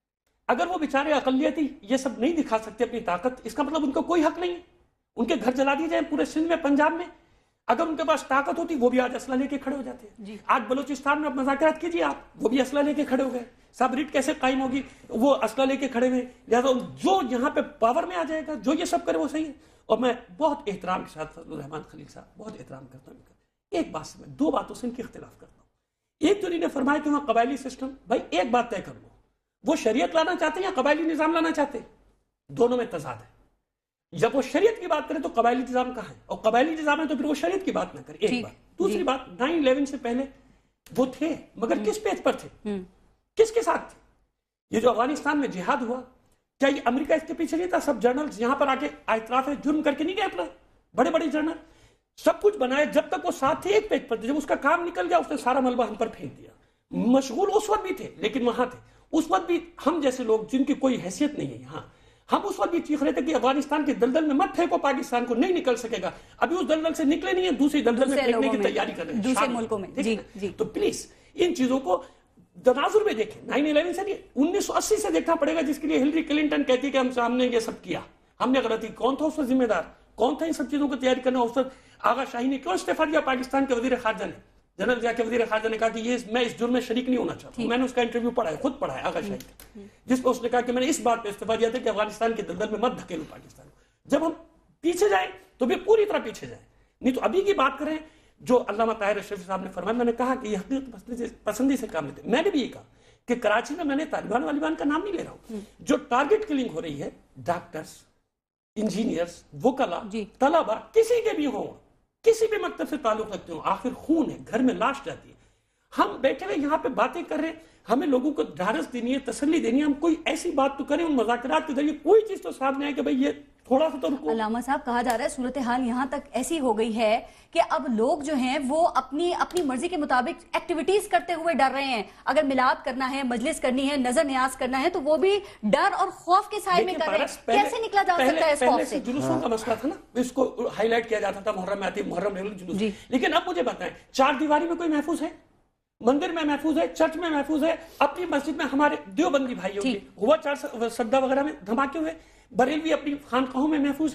अगर वो बेचारे अक़लियती ये सब नहीं दिखा सकते अपनी ताकत, इसका मतलब उनका कोई हक नहीं है। उनके घर जला दिए जाए पूरे सिंध में, पंजाब में, अगर उनके पास ताकत होती वो भी आज असला लेके खड़े हो जाते हैं। आज बलूचिस्तान में मुज़ाकरात कीजिए आप, वो भी असला लेके खड़े हो गए। सबरीट कैसे कायम होगी? वो असला लेके खड़े हुए। लिहाजा जो यहाँ पे पावर में आ जाएगा, जो ये सब करे वो सही है। और मैं बहुत एहतराम के साथ रहमान खलील साहब बहुत एहतराम करता हूँ। एक बात से मैं 2 बातों से इनके इख्तिलाफ करता हूँ। एक तो इन्होंने फरमाया कि वहाँ कबायली सिस्टम, भाई एक बात तय कर लो, वो शरीयत लाना चाहते हैं या कबायली निजाम लाना चाहते हैं? दोनों में तजाद है। जब वो शरीयत की बात करें तो कबायली निजाम कहाँ है, और कबायली निजाम है तो फिर वो शरीयत की बात ना करे। एक बात। दूसरी बात, 9/11 से पहले वो थे, मगर किस पेज पर थे, किसके साथ थे? ये जो अफगानिस्तान में जिहाद हुआ, क्या ये अमेरिका इसके पीछे नहीं था? सब जर्नल्स यहाँ पर आके इतराफ जुर्म करके नहीं गए अपना, बड़े बड़े जर्नल सब कुछ बनाए। जब तक वो साथ थे एक पेज पर, जब उसका काम निकल गया उसने सारा मलबा हम पर फेंक दिया। मशगूल उस वक्त भी थे, लेकिन वहां थे। उस वक्त भी हम जैसे लोग जिनकी कोई हैसियत नहीं है यहाँ, हम उस वक्त भी चीख रहे थे कि अफगानिस्तान के दलदल में मत फेंको, पाकिस्तान को नहीं निकल सकेगा। अभी उस दलदल से निकले नहीं है, दूसरी दलदल में फेंकने की तैयारी कर रहे हैं
दूसरे मुल्कों में। जी।
तो प्लीज इन चीजों को तनाजुर में देखें। 9/11 से नहीं, 1980 से देखना पड़ेगा, जिसके लिए हिलरी क्लिंटन कहती है कि हम सामने ये सब किया, हमने गलती। कौन था उस वक्त जिम्मेदार, कौन था इन सब चीजों को तैयारी करना? उस वक्त आगा शाही ने क्यों इस्तीफा दिया? पाकिस्तान के वजीर खारजा ने, जनरल जिया के वजीर खारजा ने कहा कि ये मैं इस जुर्म में शरीक नहीं होना चाहता। मैंने उसका इंटरव्यू पढ़ा है, खुद पढ़ा है आगा शाही का, जिसमें उसने कहा कि मैंने इस बात पे इस्तीफा दिया था कि अफगानिस्तान के दलदल में मत धकेलो पाकिस्तान को। जब हम पीछे जाए तो भी पूरी तरह पीछे जाए, नहीं तो अभी की बात करें जो अल्लामा ताहिर अशरफी साहब ने फरमाया। मैंने कहा कि यह हकीकत पसंदी से काम लेते। मैंने भी ये कहा कि कराची में, मैंने तालिबान वालिबान का नाम नहीं ले रहा हूं, जो टारगेट किलिंग हो रही है, डॉक्टर्स, इंजीनियर्स, वकला, तलबा, किसी के भी हो, किसी भी मकतब से ताल्लुक रखते हो, आखिर खून है, घर में लाश जाती है। हम बैठे हुए यहाँ पे बातें कर रहे हैं, हमें लोगों को ढारस देनी है, तसल्ली देनी है। हम कोई ऐसी बात तो करें उन मुज़ाकरात के जरिए, कोई चीज तो सामने आए कि भाई ये थोड़ा सा तो रुको।
अल्लामा साहब, कहा जा रहा है सूरत हाल यहाँ तक ऐसी हो गई है कि अब लोग जो हैं वो अपनी मर्जी के मुताबिक एक्टिविटीज करते हुए डर रहे हैं। अगर मिलाद करना है, मजलिस करनी है, नजर न्याज करना है, तो वो भी डर और खौफ के साए में कर रहे हैं। कैसे निकला जा सकता है इस खौफ से?
जुलूसों का मसला था ना, इसको हाईलाइट किया जाता था, मुहर्रम में आती है, मुहर्रम जुलूस। लेकिन अब मुझे बताएं, 4 दीवारी में कोई महफूज है? मंदिर में महफूज है, चर्च में महफूज है, अपनी मस्जिद में हमारे देवबंदी भाइयों के हुआ 4 सद्दा वगैरह में धमाके हुए, बरेलवी अपनी खानकाहों में महफूज है,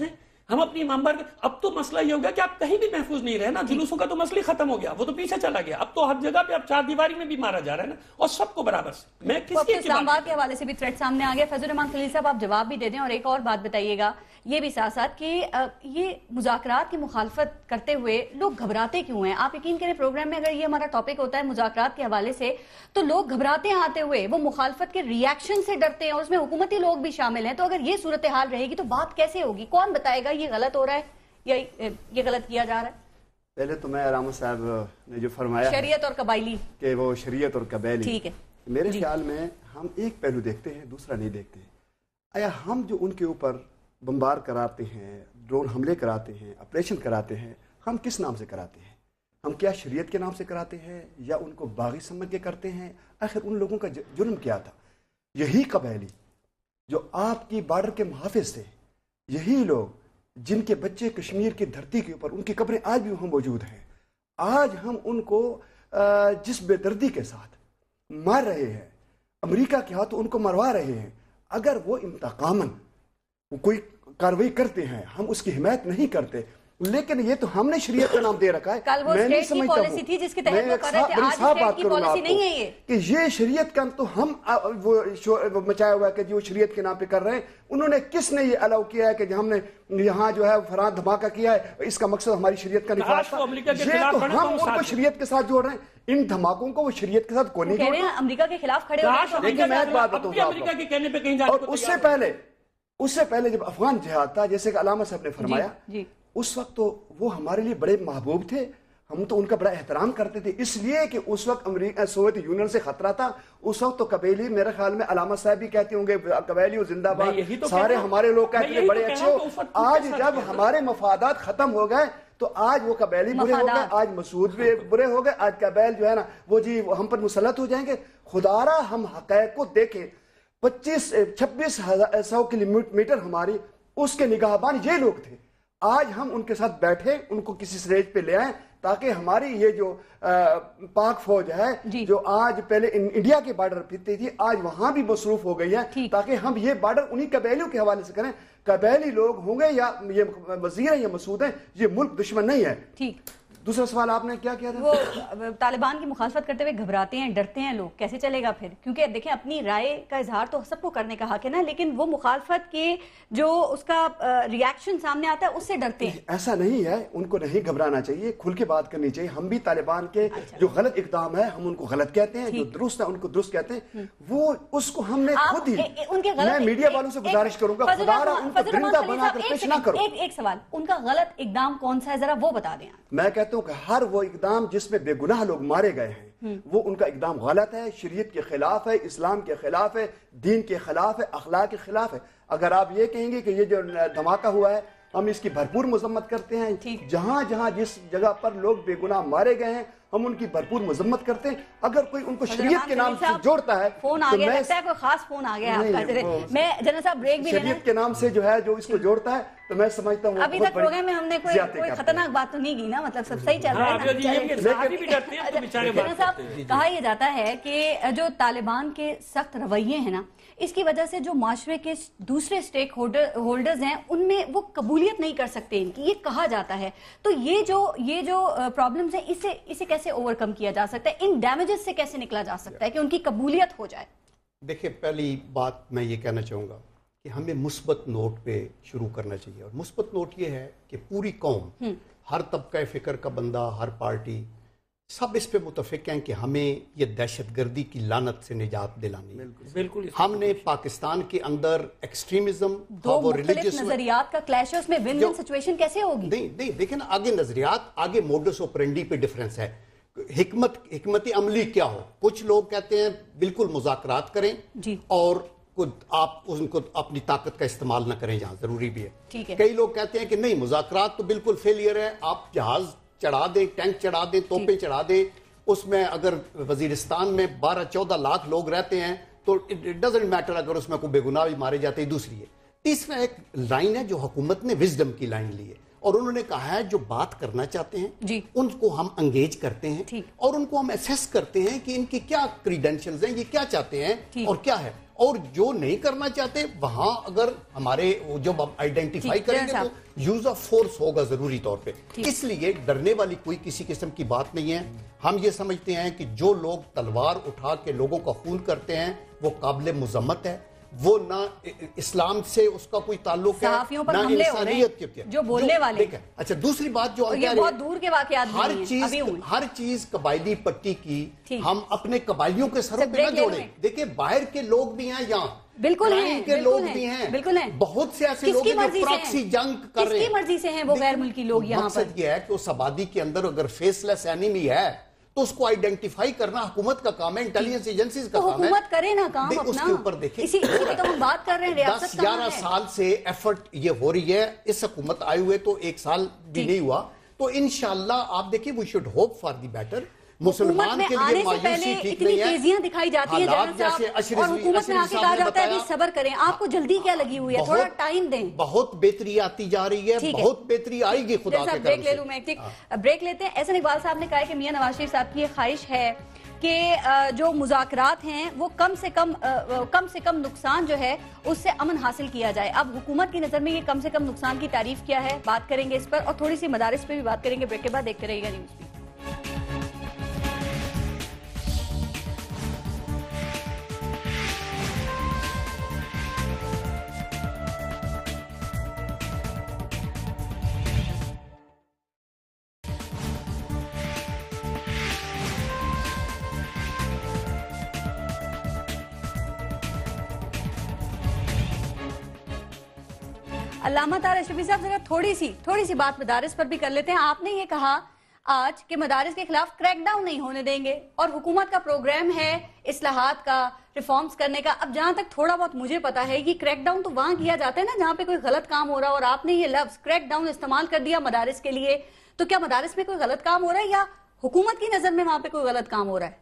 हम अपनी ईमानदार, अब तो मसला ये हो गया कि आप कहीं भी महफूज नहीं रहे ना, जुलूसों का तो मसला ही खत्म हो गया, वो तो पीछे चला गया, अब तो हर जगह पे अब चार दीवारी में भी मारा जा रहा है ना, और सबको बराबर से। मैं किसी
इस्लामाबाद के हवाले से भी थ्रेट सामने आ गया। फैजुर रहमान खलील साहब, आप जवाब भी दे दें और एक और बात बताइएगा ये भी साथ साथ कि ये मुज़ाकरात की मुखालफत करते हुए लोग घबराते क्यों हैं? आप यकीन करें प्रोग्राम में अगर ये हमारा टॉपिक होता है मुज़ाकरात के हवाले से, तो लोग घबराते हैं आते हुए, वो मुखालफत के रिएक्शन से डरते हैं और उसमें हुकूमती लोग भी शामिल हैं। तो अगर ये सूरत हाल रहेगी तो बात कैसे होगी? कौन बताएगा ये गलत हो रहा है या ये गलत किया जा रहा है?
पहले तो मैं रामा साहब ने जो फरमाया
शरीयत और कबायली
कि वो शरीयत और कबायली,
ठीक है,
मेरे ख्याल में हम एक पहलू देखते हैं, दूसरा नहीं देखते। आया हम जो उनके ऊपर बम्बार कराते हैं, ड्रोन हमले कराते हैं, ऑपरेशन कराते हैं, हम किस नाम से कराते हैं? हम क्या शरीयत के नाम से कराते हैं या उनको बागी समझ के करते हैं? आखिर उन लोगों का जुर्म क्या था? यही कबायली जो आपकी बॉर्डर के मुहाफिज थे, यही लोग जिनके बच्चे कश्मीर की धरती के ऊपर, उनकी कब्रें आज भी वहाँ मौजूद हैं, आज हम उनको जिस बेदर्दी के साथ मार रहे हैं, अमेरिका के हाथों उनको मरवा रहे हैं, अगर वो इंतकामन कोई कार्रवाई करते हैं हम उसकी हिमायत नहीं करते, लेकिन ये तो हमने शरीयत का नाम दे रखा है।
कल वो स्टेट की पॉलिसी थी जिसके तहत वो कर रहे थे, आज स्टेट की पॉलिसी नहीं है ये
कि ये शरीयत का तो हम वो मचाया हुआ है कि जो शरीयत के नाम पे कर रहे हैं। उन्होंने किसने ये अलाउ किया है कि हमने यहाँ जो है फराद धमाका किया है, इसका मकसद हमारी शरीयत का निफाज था? ये तो हम उनको शरीयत के साथ जोड़ रहे हैं, इन धमाकों को वो शरीयत के साथ कौन नहीं?
अमेरिका के खिलाफ खड़े हो
देखिए मैं एक बात बताऊंगा, और उससे पहले जब अफगान जिहाद था, जैसे कि अलामा साहब ने फरमाया, उस वक्त तो वो हमारे लिए बड़े महबूब थे, हम तो उनका बड़ा एहतराम करते थे, इसलिए कि उस वक्त अमेरिका सोवियत यूनियन से खतरा था। उस वक्त तो कबीली, मेरे ख्याल में अलामा साहब भी कहते होंगे कबीली और जिंदाबाद, तो सारे हमारे लोग कहते थे बड़े अच्छे हो। आज जब हमारे मफादात खत्म हो गए तो आज वो कबैली बुरे हो गए, आज मसूद भी बुरे हो गए, आज कबैल जो है ना वो जी हम पर मुसलत हो जाएंगे। खुदारा हम हक़ैक़ को देखें, 25-26 किलोमीटर हमारी उसके निगाहबान ये लोग थे। आज हम उनके साथ बैठे, उनको किसी स्टेज पे ले आए ताकि हमारी ये जो पाक फौज है जो आज पहले इंडिया के बॉर्डर पे थी, आज वहां भी मसरूफ हो गई है, ताकि हम ये बॉर्डर उन्हीं कबैलियों के हवाले से करें। कबैली लोग होंगे या ये वजीर है या मसूद है, ये मुल्क दुश्मन नहीं है। ठीक। दूसरा सवाल आपने क्या किया था?
वो तालिबान की मुखालफत करते हुए घबराते हैं, डरते हैं लोग, कैसे चलेगा फिर? क्योंकि देखें अपनी राय का इजहार तो सबको करने का हक है ना, लेकिन वो मुखालफत के जो उसका रिएक्शन सामने आता है उससे डरते हैं।
ऐसा नहीं है, उनको नहीं घबराना चाहिए, खुल के बात करनी चाहिए। हम भी तालिबान के जो गलत इकदाम है हम उनको गलत कहते हैं, जो दुरुस्त है उनको दुरुस्त कहते हैं। वो उसको हमने खुद ही, मैं मीडिया वालों से गुजारिश करूंगा, खुदारा उनको दरिंदा बनाकर पेश ना करो।
एक सवाल, उनका गलत इकदाम कौन सा है जरा वो बता दें।
मैं कहता हूं कि हर वो इकदाम जिसमें बेगुनाह लोग मारे गए हैं वो उनका इकदाम गलत है, शरीयत के खिलाफ है, इस्लाम के खिलाफ है, दीन के खिलाफ है, अखलाक के खिलाफ है। अगर आप ये कहेंगे कि ये जो धमाका हुआ है हम इसकी भरपूर मजम्मत करते हैं, जहां जहां जिस जगह पर लोग बेगुनाह मारे गए हैं हम उनकी भरपूर मजम्मत करते हैं। अगर कोई उनको शरीयत के नाम से जोड़ता है,
फोन आ गया, लगता है कोई खास फोन आ गया आपका। मैं जनरल साहब ब्रेक भी
शरीयत के नाम से जो है जो इसको जोड़ता है, तो मैं समझता हूँ
अभी तक प्रोग्राम में हमने कोई खतरनाक बात तो नहीं की ना, मतलब सब सही चल रहा है। जनरल साहब, कहा यह जाता है कि जो तालिबान के सख्त रवैये हैं ना, इसकी वजह से जो माशरे के दूसरे स्टेक होल्डर्स हैं उनमें वो कबूलियत नहीं कर सकते इनकी, ये कहा जाता है। तो ये जो प्रॉब्लम्स हैं इसे कैसे ओवरकम किया जा सकता है? इन डैमेजेस से कैसे निकला जा सकता है कि उनकी कबूलियत हो जाए?
देखिए, पहली बात मैं ये कहना चाहूँगा कि हमें मुस्बत नोट पे शुरू करना चाहिए, और मुस्बत नोट ये है कि पूरी कौम, हर तबका फ़िक्र का बंदा, हर पार्टी, सब इस पे मुतफिक हैं कि हमें ये दहशतगर्दी की लानत से निजात दिलानी है। बिल्कुल। हमने पाकिस्तान के अंदर एक्सट्रीमिज्म,
दो मुख्तलिफ नजरियात का क्लैश है, उसमें विन-विन सिचुएशन कैसे होगी?
नहीं देखिए ना, आगे नजरियात, आगे मोडस ऑपरेंडी पे डिफरेंस है। हिकमत अमली क्या हो? कुछ लोग कहते हैं बिल्कुल मुज़ाकरात करें जी, और आप उनको अपनी ताकत का इस्तेमाल न करें जहां जरूरी भी है। ठीक है। कई लोग कहते हैं कि नहीं, मुज़ाकरात तो बिल्कुल फेलियर है, आप जहाज चढ़ा दें, टैंक चढ़ा दें, तोपें चढ़ा दें, उसमें अगर वजीरिस्तान में 12-14 लाख लोग रहते हैं तो इट डजंट मैटर अगर उसमें कोई बेगुनाह भी मारे जाते हैं। दूसरी है, तीसरा एक लाइन है जो हुकूमत ने विजडम की लाइन ली है, और उन्होंने कहा है जो बात करना चाहते हैं उनको हम एंगेज करते हैं और उनको हम असेस करते हैं कि इनकी क्या क्रीडेंशियल्स हैं, ये क्या चाहते हैं और क्या है, اور جو نہیں کرنا چاہتے وہاں اگر ہمارے جب ہم آئیڈینٹیفائی کریں گے تو یوز آف فورس ہوگا ضروری طور پہ. اس لیے ڈرنے والی کوئی کسی قسم کی بات نہیں ہے. ہم یہ سمجھتے ہیں کہ جو لوگ تلوار اٹھا کے لوگوں کا خون کرتے ہیں وہ قابل مذمت ہے. وہ نہ اسلام سے اس کا کوئی تعلق ہے نہ انسانیت کے
جو بولنے والے.
اچھا دوسری بات جو
بہت دور کے واقعات
ہر چیز قبائلی پٹی کی ہم اپنے قبائلیوں کے سروں پہ نہ جوڑیں. دیکھیں باہر کے لوگ بھی ہیں یہاں
بالکل ہیں
کے لوگ بھی ہیں بہت سے ایسے لوگ ہیں جو پراکسی جنگ کر رہے ہیں.
کس کی مرضی سے ہیں وہ غیر ملکی لوگ یہاں پر؟
مقصد یہ ہے کہ اس آبادی کے اندر اگر فیس لیس اینیمی ہے تو اس کو آئیڈینٹیفائی کرنا حکومت کا کام ہے, انٹیلیجنس ایجنسیز کا کام ہے.
حکومت کرے نا کام اپنا.
اس کے اوپر دیکھیں
اسی تو ہم بات کر رہے ہیں. ریاست
10-11 سال سے ایفرٹ یہ ہو رہی ہے. اس حکومت آئے ہوئے تو 1 سال بھی نہیں ہوا. تو انشاءاللہ آپ دیکھیں we should hope for the better. مسلمان کے لیے مایوسی ٹھیک نہیں ہے.
تیزیاں دکھائی جاتی ہیں جنرل صاحب اور حکومت میں آ کے کہا جاتا ہے بھی صبر کریں. آپ کو جلدی کیا لگی ہوئی ہے؟ تھوڑا ٹائم دیں.
بہت بہتری آتی جا رہی ہے, بہت بہتری آئے گی خدا کے کرم سے.
بریک لے لوں میں ایک بریک لیتے ہیں. احسن اقبال صاحب نے کہا کہ میاں نواز شریف صاحب کی یہ خواہش ہے کہ جو مذاکرات ہیں وہ کم سے کم نقصان جو ہے اس سے امن حاصل کیا جائے. اب حکومت کی نظر میں یہ کم سے کم نقصان کی تعریف کیا ہے, بات کریں گے اس پر اور تھوڑی سی مدارس پہ بھی بات کریں گے. بریک کے بعد دیکھتے رہیے گا نیوز بھی. علامہ طاہر اشرفی صاحب ذرا تھوڑی سی بات مدارس پر بھی کر لیتے ہیں. آپ نے یہ کہا آج کہ مدارس کے خلاف کریک ڈاؤن نہیں ہونے دیں گے اور حکومت کا پروگرام ہے اصلاحات کا, ریفارمز کرنے کا. اب جہاں تک تھوڑا بہت مجھے پتا ہے کہ کریک ڈاؤن تو وہاں کیا جاتا ہے نا جہاں پہ کوئی غلط کام ہو رہا ہے, اور آپ نے یہ لفظ کریک ڈاؤن استعمال کر دیا مدارس کے لیے. تو کیا مدارس میں کوئی غلط کام ہو رہا ہے یا حکومت کی نظر میں وہاں پہ کوئی غلط کام ہو رہا ہے؟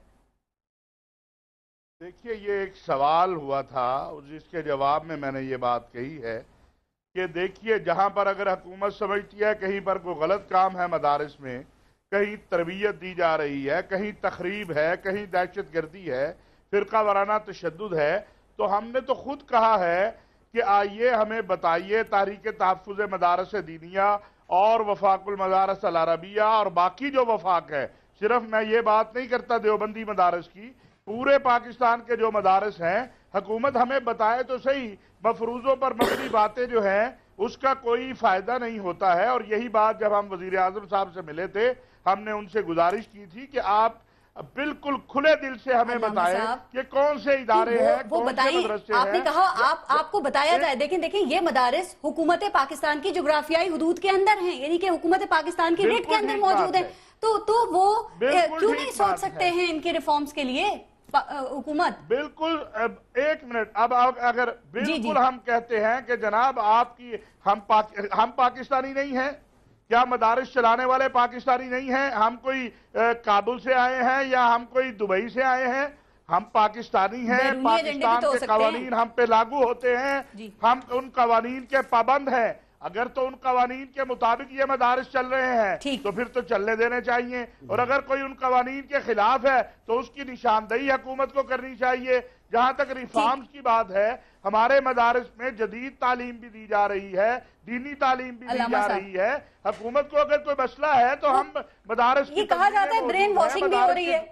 دیکھیے یہ ایک سوال ہوا تھا جس کے جواب میں نے یہ بات کہی ہے کہ دیکھیے جہاں پر اگر حکومت سمجھتی ہے کہیں پر کوئی غلط کام ہے مدارس میں, کہیں تربیت دی جا رہی ہے, کہیں تخریب ہے, کہیں دہشت گردی ہے, فرقہ وارانہ تشدد ہے, تو ہم نے تو خود کہا ہے کہ آئیے ہمیں بتائیے تحریک تحفظ مدارس دینیہ اور وفاق المدارس العربیہ اور باقی جو وفاق ہے, صرف میں یہ بات نہیں کرتا دیوبندی مدارس کی, پورے پاکستان کے جو مدارس ہیں حکومت ہمیں بتائے تو صحیح. مفروضوں پر مبنی باتیں جو ہیں اس کا کوئی فائدہ نہیں ہوتا ہے. اور یہی بات جب ہم وزیر اعظم صاحب سے ملے تھے ہم نے ان سے گزارش کی تھی کہ آپ بالکل کھلے دل سے ہمیں بتائیں کہ کون سے ادارے ہیں, کون سے مدرسے ہیں.
آپ نے کہا آپ کو بتایا جائے. دیکھیں یہ مدارس حکومت پاکستان کی جغرافیائی حدود کے اندر ہیں, یعنی کہ حکومت پاکستان کی ریٹ کے اندر موجود ہیں. تو وہ کیوں نہیں سوچ سکتے ہیں ان کے ریفارمز کے لیے حکومت؟
بالکل. ایک منٹ, اب اگر بالکل ہم کہتے ہیں کہ جناب آپ کی ہم پاکستانی نہیں ہیں, کیا مدارس چلانے والے پاکستانی نہیں ہیں؟ ہم کوئی کابل سے آئے ہیں یا ہم کوئی دبئی سے آئے ہیں؟ ہم پاکستانی ہیں, پاکستان کے قوانین ہم پہ لاگو ہوتے ہیں, ہم ان قوانین کے پابند ہیں. اگر تو ان قوانین کے مطابق یہ مدارس چل رہے ہیں تو پھر تو چلنے دینے چاہیے, اور اگر کوئی ان قوانین کے خلاف ہے تو اس کی نشاندہی حکومت کو کرنی چاہیے. جہاں تک ریفارمز کی بات ہے, ہمارے مدارس میں جدید تعلیم بھی دی جا رہی ہے, دینی تعلیم بھی دی جا رہی ہے. حکومت کو اگر کوئی مسئلہ ہے تو ہم مدارس
یہ کہا جاتا ہے برین واشنگ بھی ہو رہی ہے,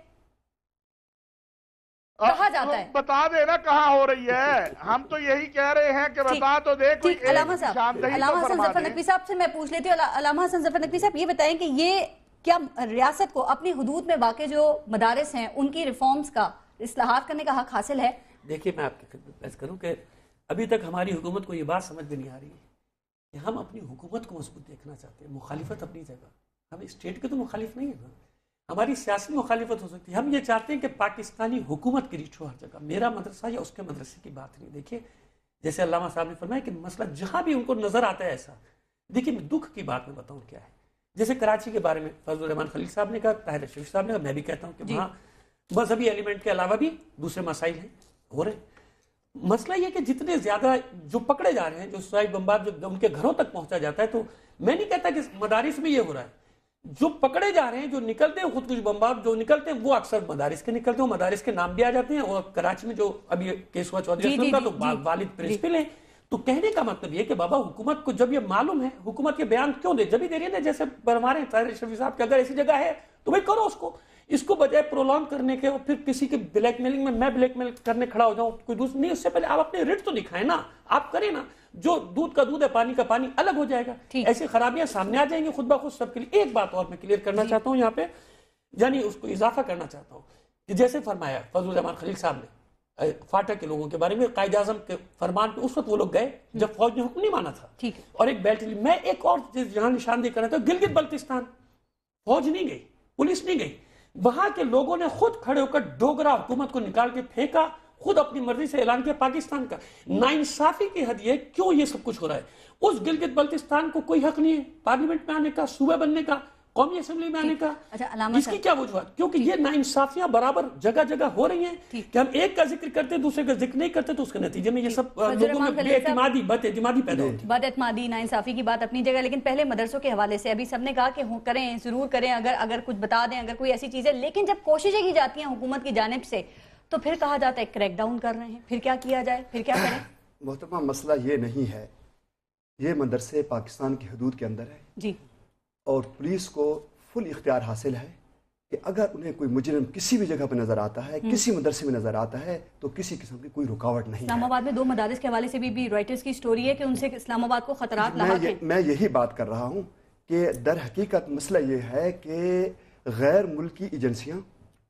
کہا جاتا ہے.
بتا دے نا کہاں ہو رہی ہے. ہم تو یہی کہہ رہے ہیں کہ بتا تو دے کوئی.
علامہ حسن ظفر نقوی صاحب سے میں پوچھ لیتی ہوں. علامہ حسن ظفر نقوی صاحب یہ بتائیں کہ یہ کیا ریاست کو اپنی حدود میں واقع جو مدارس ہیں ان کی ریفارمز کا اصلاحات کرنے کا حق حاصل ہے؟
دیکھیے میں آپ کی خدمت پیش کروں کہ ابھی تک ہماری حکومت کو یہ بات سمجھ میں نہیں آ رہی ہے کہ ہم اپنی حکومت کو مضبوط دیکھنا چاہتے ہیں. مخالفت اپنی جگہ, ہم اسٹیٹ کے تو مخالف نہیں ہیں, ہماری سیاسی مخالفت ہو سکتی ہے. ہم یہ چاہتے ہیں کہ پاکستانی حکومت کی ریچ ہو ہر جگہ, میرا مدرسہ یا اس کے مدرسے کی بات نہیں. دیکھیے جیسے علامہ صاحب نے فرمایا کہ مسئلہ جہاں بھی ان کو نظر آتا ہے ایسا, دیکھیے میں دکھ کی بات میں بتاؤں کیا ہے. جیسے کراچی کے بارے میں فضل الرحمان خلیل صاحب نے کہا, طاہر اشرفی صاحب نے کہا, میں بھی کہتا ہوں کہ وہاں مذہبی ایلیمنٹ کے علاوہ بھی دوسرے مسائل ہیں ہو رہے. مسئلہ یہ کہ جتنے زیادہ جو پکڑے جا رہے ہیں, جو سوائب بمبار جو ان کے گھروں تک پہنچا جاتا ہے, تو میں نہیں کہتا کہ مدارس میں یہ ہو رہا ہے. جو پکڑے جا رہے ہیں، جو نکلتے ہیں خودکش بمبار جو نکلتے ہیں، وہ اکثر مدارس کے نکلتے ہیں، مدارس کے نام بھی آ جاتے ہیں. اور کراچی میں جو ابھی کیس ہوا چودھری اسلم کا، تو والد پرنسپل ہیں. تو کہنے کا مطلب یہ کہ بابا حکومت کو جب یہ معلوم ہے، حکومت کے بیان کیوں دے؟ جب ہی دے رہی ہے نا، جیسے فرما رہے ہیں طاہر شفیع صاحب کہ اگر ایسی جگہ ہے تو بھائی کرو اس کو بجائے پرولونگ کرنے کے اور پھر کسی کے بلیک میلنگ میں بلیک میل کرنے کھڑا ہو جاؤں کوئی دوسری نہیں. اس سے پہلے آپ اپنے ریٹ تو دکھائیں نا، آپ کریں نا. جو دودھ کا دودھ ہے، پانی کا پانی الگ ہو جائے گا. ایسی خرابیاں سامنے آ جائیں گی خود بخود سب کے لیے. ایک بات اور میں کلیئر کرنا چاہتا ہوں یہاں پہ، یعنی اس کو اضافہ کرنا چاہتا ہوں کہ جیسے فرمایا فضل الرحمان خلیل صاحب نے فاٹا کے لوگوں کے بارے میں، قائد اعظم کے فرمان پہ اس وقت وہ لوگ گئے جب فوج نے حکم نہیں مانا تھا، اور ایک بیلٹ. میں ایک اور چیز یہاں نشاندہی کرنا تھا، گلگت بلتستان فوج نہیں گئی، پولیس نہیں گئی، وہاں کے لوگوں نے خود کھڑے ہو کر ڈوگرا حکومت کو نکال کے پھینکا، خود اپنی مرضی سے اعلان کیا پاکستان کا. ناانصافی کی حد یہ کیوں یہ سب کچھ ہو رہا ہے؟ اس گلگت بلتستان کو کوئی حق نہیں ہے پارلیمنٹ میں آنے کا، صوبہ بننے کا، قومی اسمبلی میں آنے کا. اس کی کیا وجوہات؟ کیونکہ یہ ناانصافیاں برابر جگہ جگہ ہو رہی ہیں کہ ہم ایک کا ذکر کرتے ہیں دوسرے کا ذکر نہیں کرتے، تو اس کے نتیجے میں یہ سب لوگوں میں بد اعتمادی پیدا ہوتی ہے.
بد اعتمادی، ناانصافی کی بات اپنی جگہ، لیکن پہلے مدرسوں کے حوالے سے ابھی سب نے کہا کہ کریں، ضرور کریں، اگر کچھ بتا دیں، اگر کوئی ایسی چیز ہے. لیکن جب کوششیں کی جاتی ہیں حکومت کی جانب سے تو پھر کہا جاتا ہے کریک ڈاؤن کر رہے ہیں. پھر کیا کیا جائے؟ پھر کیا کریں؟
محترمہ، مسئلہ یہ نہیں ہے، یہ مدرسے پاکستان کی حدود کے اندر ہے
جی،
اور پولیس کو فل اختیار حاصل ہے کہ اگر انہیں کوئی مجرم کسی بھی جگہ پہ نظر آتا ہے، کسی مدرسے میں نظر آتا ہے، تو کسی قسم کی کوئی رکاوٹ نہیں ہے.
اسلام آباد میں 2 مدارس کے حوالے سے بھی رائٹرز کی سٹوری ہے کہ ان سے اسلام آباد کو خطرات لاحق ہیں.
میں یہی بات کر رہا ہوں کہ در حقیقت مسئلہ یہ ہے کہ غیر ملکی ایجنسیاں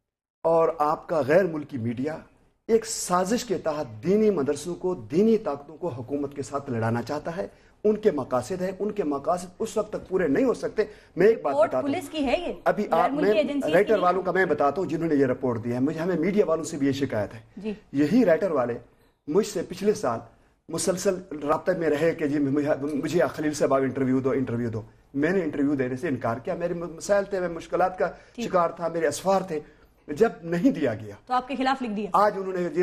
اور آپ کا غیر ملکی میڈیا ایک سازش کے تحت دینی مدرسوں کو، دینی طاقتوں کو حکومت کے ساتھ لڑانا چاہتا ہے. ان کے مقاصد ہیں، ان کے مقاصد اس وقت تک پورے نہیں ہو سکتے. میں ایک بات بتاتا ہوں،
پولیس کی ہے یہ،
ابھی رائٹر والوں کا میں بتاتا ہوں جنہوں نے یہ رپورٹ دیا ہے. ہمیں میڈیا والوں سے بھی یہ شکایت ہے. یہی رائٹر والے مجھ سے پچھلے سال مسلسل رابطے میں رہے کہ جی مجھے خلیل صاحب آپ انٹرویو دو. میں نے انٹرویو دینے سے انکار کیا. میرے مسائل تھے، میں مشکلات کا شکار تھا، میرے اسفار تھے. جب نہیں دیا گیا
تو آپ کے خلاف لکھ دیا.
آج انہوں نے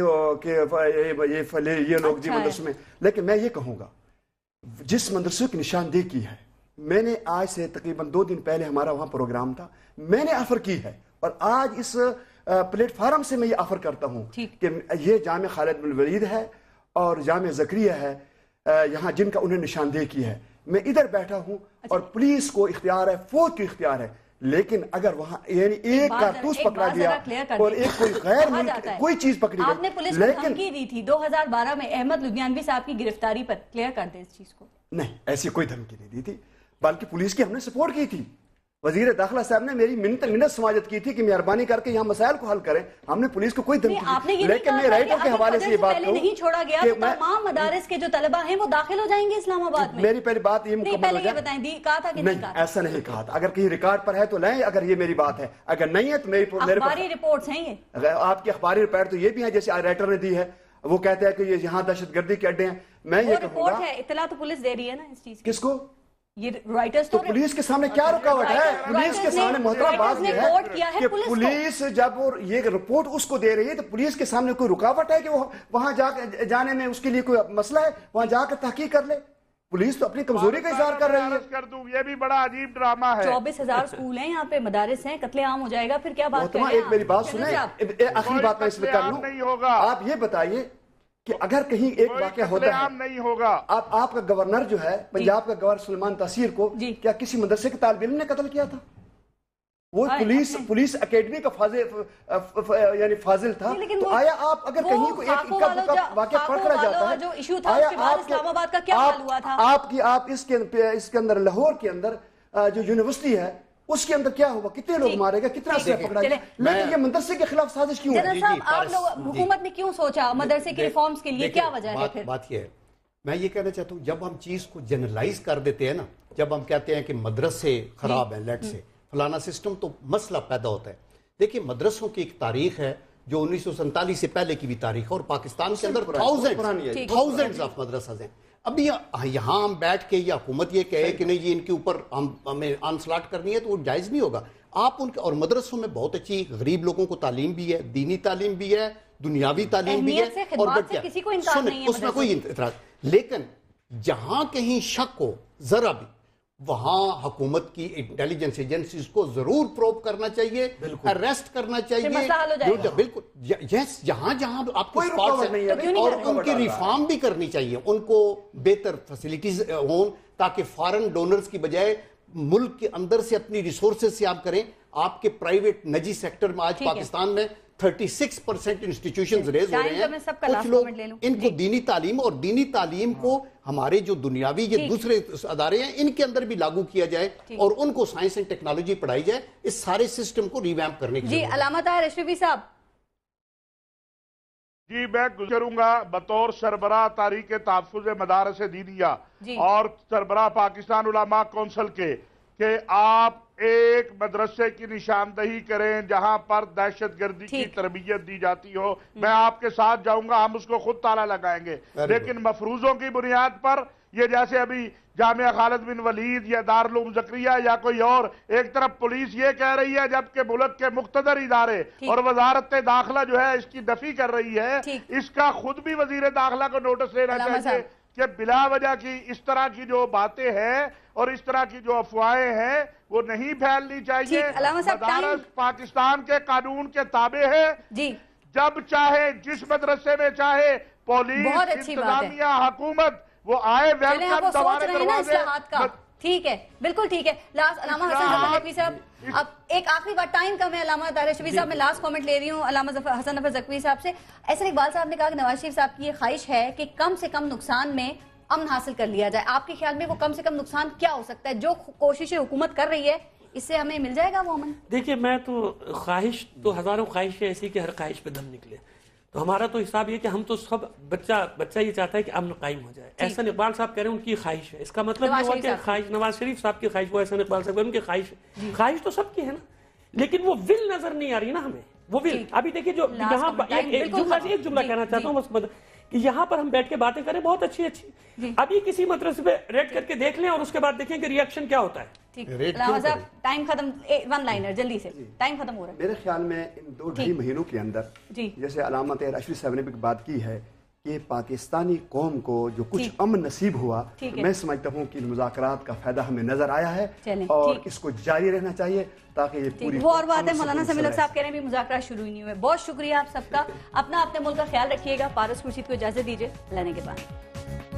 یہ لوگ جی مدرسوں میں. لیکن میں یہ کہوں گا جس مدرسے کی نشاندہی کی ہے، میں نے آج سے تقریباً 2 دن پہلے ہمارا وہاں پروگرام تھا، میں نے آفر کی ہے اور آج اس پلیٹ فارم سے میں یہ آفر کرتا ہوں کہ یہ جامع خالد بن ولید ہے اور جامع زکریہ ہے یہاں جن کا انہیں نشاندہی کی ہے. میں ادھر بیٹھا ہوں اور پولیس کو اختیار ہے، فوج کو اختیار ہے. لیکن اگر وہاں یعنی ایک کارتوس پکڑا گیا اور ایک کوئی غیر ملک کوئی چیز پکڑی گئی،
آپ نے پولیس کو دھمکی دی تھی 2012 میں احمد لدھیانوی صاحب کی گرفتاری پر. کلیئر کر دیں اس چیز کو.
نہیں، ایسی کوئی دھمکی نہیں دی تھی، بلکہ پولیس کی ہم نے سپورٹ کی تھی. وزیر داخلہ صاحب نے میری منت سماجت کی تھی کہ مہربانی کر کے یہاں مسائل کو حل کریں. ہم نے پولیس کو کوئی دھمکی نہیں. لیکن میں رائٹر کے حوالے سے یہ بات کہوں
نہیں چھوڑا گیا کہ تمام مدارس کے جو طلبہ ہیں وہ داخل ہو جائیں گے اسلام آباد میں.
میری پہلی بات یہ مکمل ہو جائے.
بتائیں کہا تھا کہ نہیں کہا؟
ایسا نہیں کہا تھا. اگر کہیں ریکارڈ پر ہے تو لیں، اگر یہ میری بات ہے. اگر نہیں ہے تو میری
اخباری رپورٹس ہیں یہ.
آپ کی اخباری رپورٹ تو یہ بھی ہے جیسے رائٹر نے دی ہے. وہ کہتے ہیں کہ یہ یہاں دہشت گردی کے اڈے ہیں. میں یہ کہوں گا
اطلاع تو پولیس دے رہی ہے نا اس چیز.
کس کو؟
یہ رائٹرز
تو پولیس کے سامنے کیا رکاوٹ ہے؟ پولیس کے سامنے محترم بات یہ ہے کہ پولیس جب یہ رپورٹ اس کو دے رہی ہے تو پولیس کے سامنے کوئی رکاوٹ ہے کہ وہ وہاں جانے میں اس کے لیے کوئی مسئلہ ہے؟ وہاں جا کر تحقیق کر لے. پولیس تو اپنی کمزوری کا اظہار کر رہی ہے.
یہ بھی بڑا عجیب ڈرامہ ہے.
24,000 سکول ہیں یہاں پہ، مدارس ہیں، قتل عام ہو جائے گا. پھر کیا بات کریں؟
ایک میری بات سنیں، آخری بات میں اس میں کر لوں. آپ یہ بتائیے کہ اگر کہیں ایک واقعہ ہوتا ہے
نہیں ہوگا،
آپ کا گورنر جو ہے پنجاب کا گورنر سلمان تاثیر کو کیا کسی مدرسے کے طالب علم نے قتل کیا تھا؟ وہ پولیس اکیڈمی کا فاضل تھا. تو آیا آپ اگر کہیں کو ایک واقعہ پڑھ کر جاتا ہے، آپ اس کے اندر لاہور کے اندر جو یونیورسٹی ہے اس کے اندر کیا ہوا؟ کتنے لوگ مارے گا، کتنا سے پکڑا گیا؟ لیکن یہ مدرسے کے خلاف سازش کیوں ہے؟
جنرل صاحب، آپ لوگ حکومت نے کیوں سوچا مدرسے کی ریفارمز کے لیے؟ کیا وجہ ہے؟
بات یہ ہے، میں یہ کہنا چاہتا ہوں جب ہم چیز کو جنرلائز کر دیتے ہیں نا، جب ہم کہتے ہیں کہ مدرسے خراب ہیں، لیٹ سے فلانا سسٹم، تو مسئلہ پیدا ہوتا ہے. دیکھیے مدرسوں کی ایک تاریخ ہے جو 1947 سے پہلے کی بھی تاریخ ہے، اور پاکستان کے اندر تھاؤزنڈز آف مدرسز ہیں. ابھی یہاں ہم بیٹھ کے یا حکومت یہ کہے کہ نہیں یہ ان کے اوپر ہمیں آنسلاٹ کرنی ہے تو وہ جائز نہیں ہوگا. آپ ان کے اور مدرسوں میں بہت اچھی غریب لوگوں کو تعلیم بھی ہے، دینی تعلیم بھی ہے، دنیاوی تعلیم بھی ہے، اور اس میں کوئی اعتراض. لیکن جہاں کہیں شک ہو ذرا بھی، وہاں حکومت کی انٹیلیجنس ایجنسیز کو ضرور پروب کرنا چاہیے, اریسٹ کرنا چاہیے, بالکل یس, جہاں جہاں آپ کو اسپاٹس ہیں, اور ان کی ریفارم بھی کرنی چاہیے, ان کو بہتر فیسلٹیز ہوں تاکہ فارن ڈونرز کی بجائے ملک کے اندر سے اپنی ریسورسز سے آپ کریں. آپ کے پرائیویٹ نجی سیکٹر میں آج پاکستان میں 36% انسٹیٹیوشنز ریز ہو رہے ہیں. کچھ لوگ ان کو دینی تعلیم, اور دینی تعلیم کو ہمارے جو دنیاوی یہ دوسرے ادارے ہیں ان کے اندر بھی لاگو کیا جائے, اور ان کو سائنس اینڈ ٹیکنالوجی پڑھائی جائے, اس سارے سسٹم کو ریویمپ کرنے کی.
جی علامہ طاہر اشرفی صاحب.
جی میں گزروں گا بطور سربراہ تحریک تحفظ مدارس دینیہ اور سربراہ پاکستان علماء کونسل کے, کہ آپ ایک مدرسے کی نشاندہی کریں جہاں پر دہشت گردی کی تربیت دی جاتی ہو. میں آپ کے ساتھ جاؤں گا, ہم اس کو خود تالا لگائیں گے, لیکن مفروضوں کی بنیاد پر یہ جیسے ابھی جامعہ خالد بن ولید یا دارالعلوم زکریا یا کوئی اور, ایک طرف پولیس یہ کہہ رہی ہے جبکہ ملک کے مقتدر ادارے اور وزارت داخلہ جو ہے اس کی دفی کر رہی ہے, اس کا خود بھی وزیر داخلہ کو نوٹس لینا چاہیے کہ بلا وجہ کی اس طرح کی جو باتیں ہیں اور اس طرح کی جو افواہیں ہیں وہ نہیں پھیلنی چاہیے. مدارس پاکستان کے قانون کے تابع ہے, جب چاہے جس مدرسے میں چاہے پولیس انتظامیہ حکومت وہ آئے ویلکم دوارے دروازے.
ٹھیک ہے, بالکل ٹھیک ہے. علامہ حسن زکوی صاحب, اب ایک آخری بات, ٹائم کم ہے. علامہ طاہر اشرفی صاحب میں لاسٹ کامنٹ لے رہی ہوں علامہ حسن ظفر زکوی صاحب سے. احسن اقبال صاحب نے کہا کہ نواز شریف صاحب کی یہ خواہش ہے کہ کم سے کم نقصان میں امن حاصل کر لیا جائے. آپ کے خیال میں وہ کم سے کم نقصان کیا ہو سکتا ہے جو کوششیں حکومت کر رہی ہے, اس سے ہمیں مل جائے گا وہ امن؟ دیکھیے
میں تو خواہش تو ہزاروں خواہشیں ایسی کہ ہر خواہش پہ دم نکلے, تو ہمارا تو حساب یہ کہ ہم تو سب بچہ یہ چاہتا ہے کہ امن قائم ہو جائے. احسن اقبال صاحب کہہ رہے ہیں ان کی خواہش ہے, اس کا مطلب یہ ہوا کہ خواہش نواز شریف صاحب کی خواہش, وہ احسن اقبال صاحب ان کی خواہش ہے. خواہش تو سب کی ہے نا, لیکن وہ ول نظر نہیں آ رہی نا ہمیں, وہ ول. ابھی دیکھیے جو یہاں ایک جملہ کہنا چاہتا ہوں بس, کہ یہاں پر ہم بیٹھ کے باتیں کریں بہت اچھی اچھی, ابھی کسی مدرسے پہ ریڈ کر کے دیکھ لیں اور اس کے بعد دیکھیں کہ ری ایکشن کیا ہوتا ہے.
ٹائم ختم, ون لائنر جلدی سے, ٹائم ختم ہو رہا ہے.
میرے خیال میں ان 2-2.5 مہینوں کے اندر جیسے علامہ طاہر اشرفی صاحب نے بھی بات کی ہے کہ پاکستانی قوم کو جو کچھ امن نصیب ہوا, میں سمجھتا ہوں کہ مذاکرات کا فائدہ ہمیں نظر آیا ہے, اور اس کو جاری رہنا چاہیے تاکہ یہ پوری.
وہ اور بات ہے, مولانا سمیع الحق صاحب کہہ رہے ہیں بھی مذاکرات شروع ہی نہیں ہوئے. بہت شکریہ آپ سب کا, اپنا اپنے ملک کا خیال رکھیے گا. پارس خورشید کو اجازت دیجیے, اللہ نے کے بعد.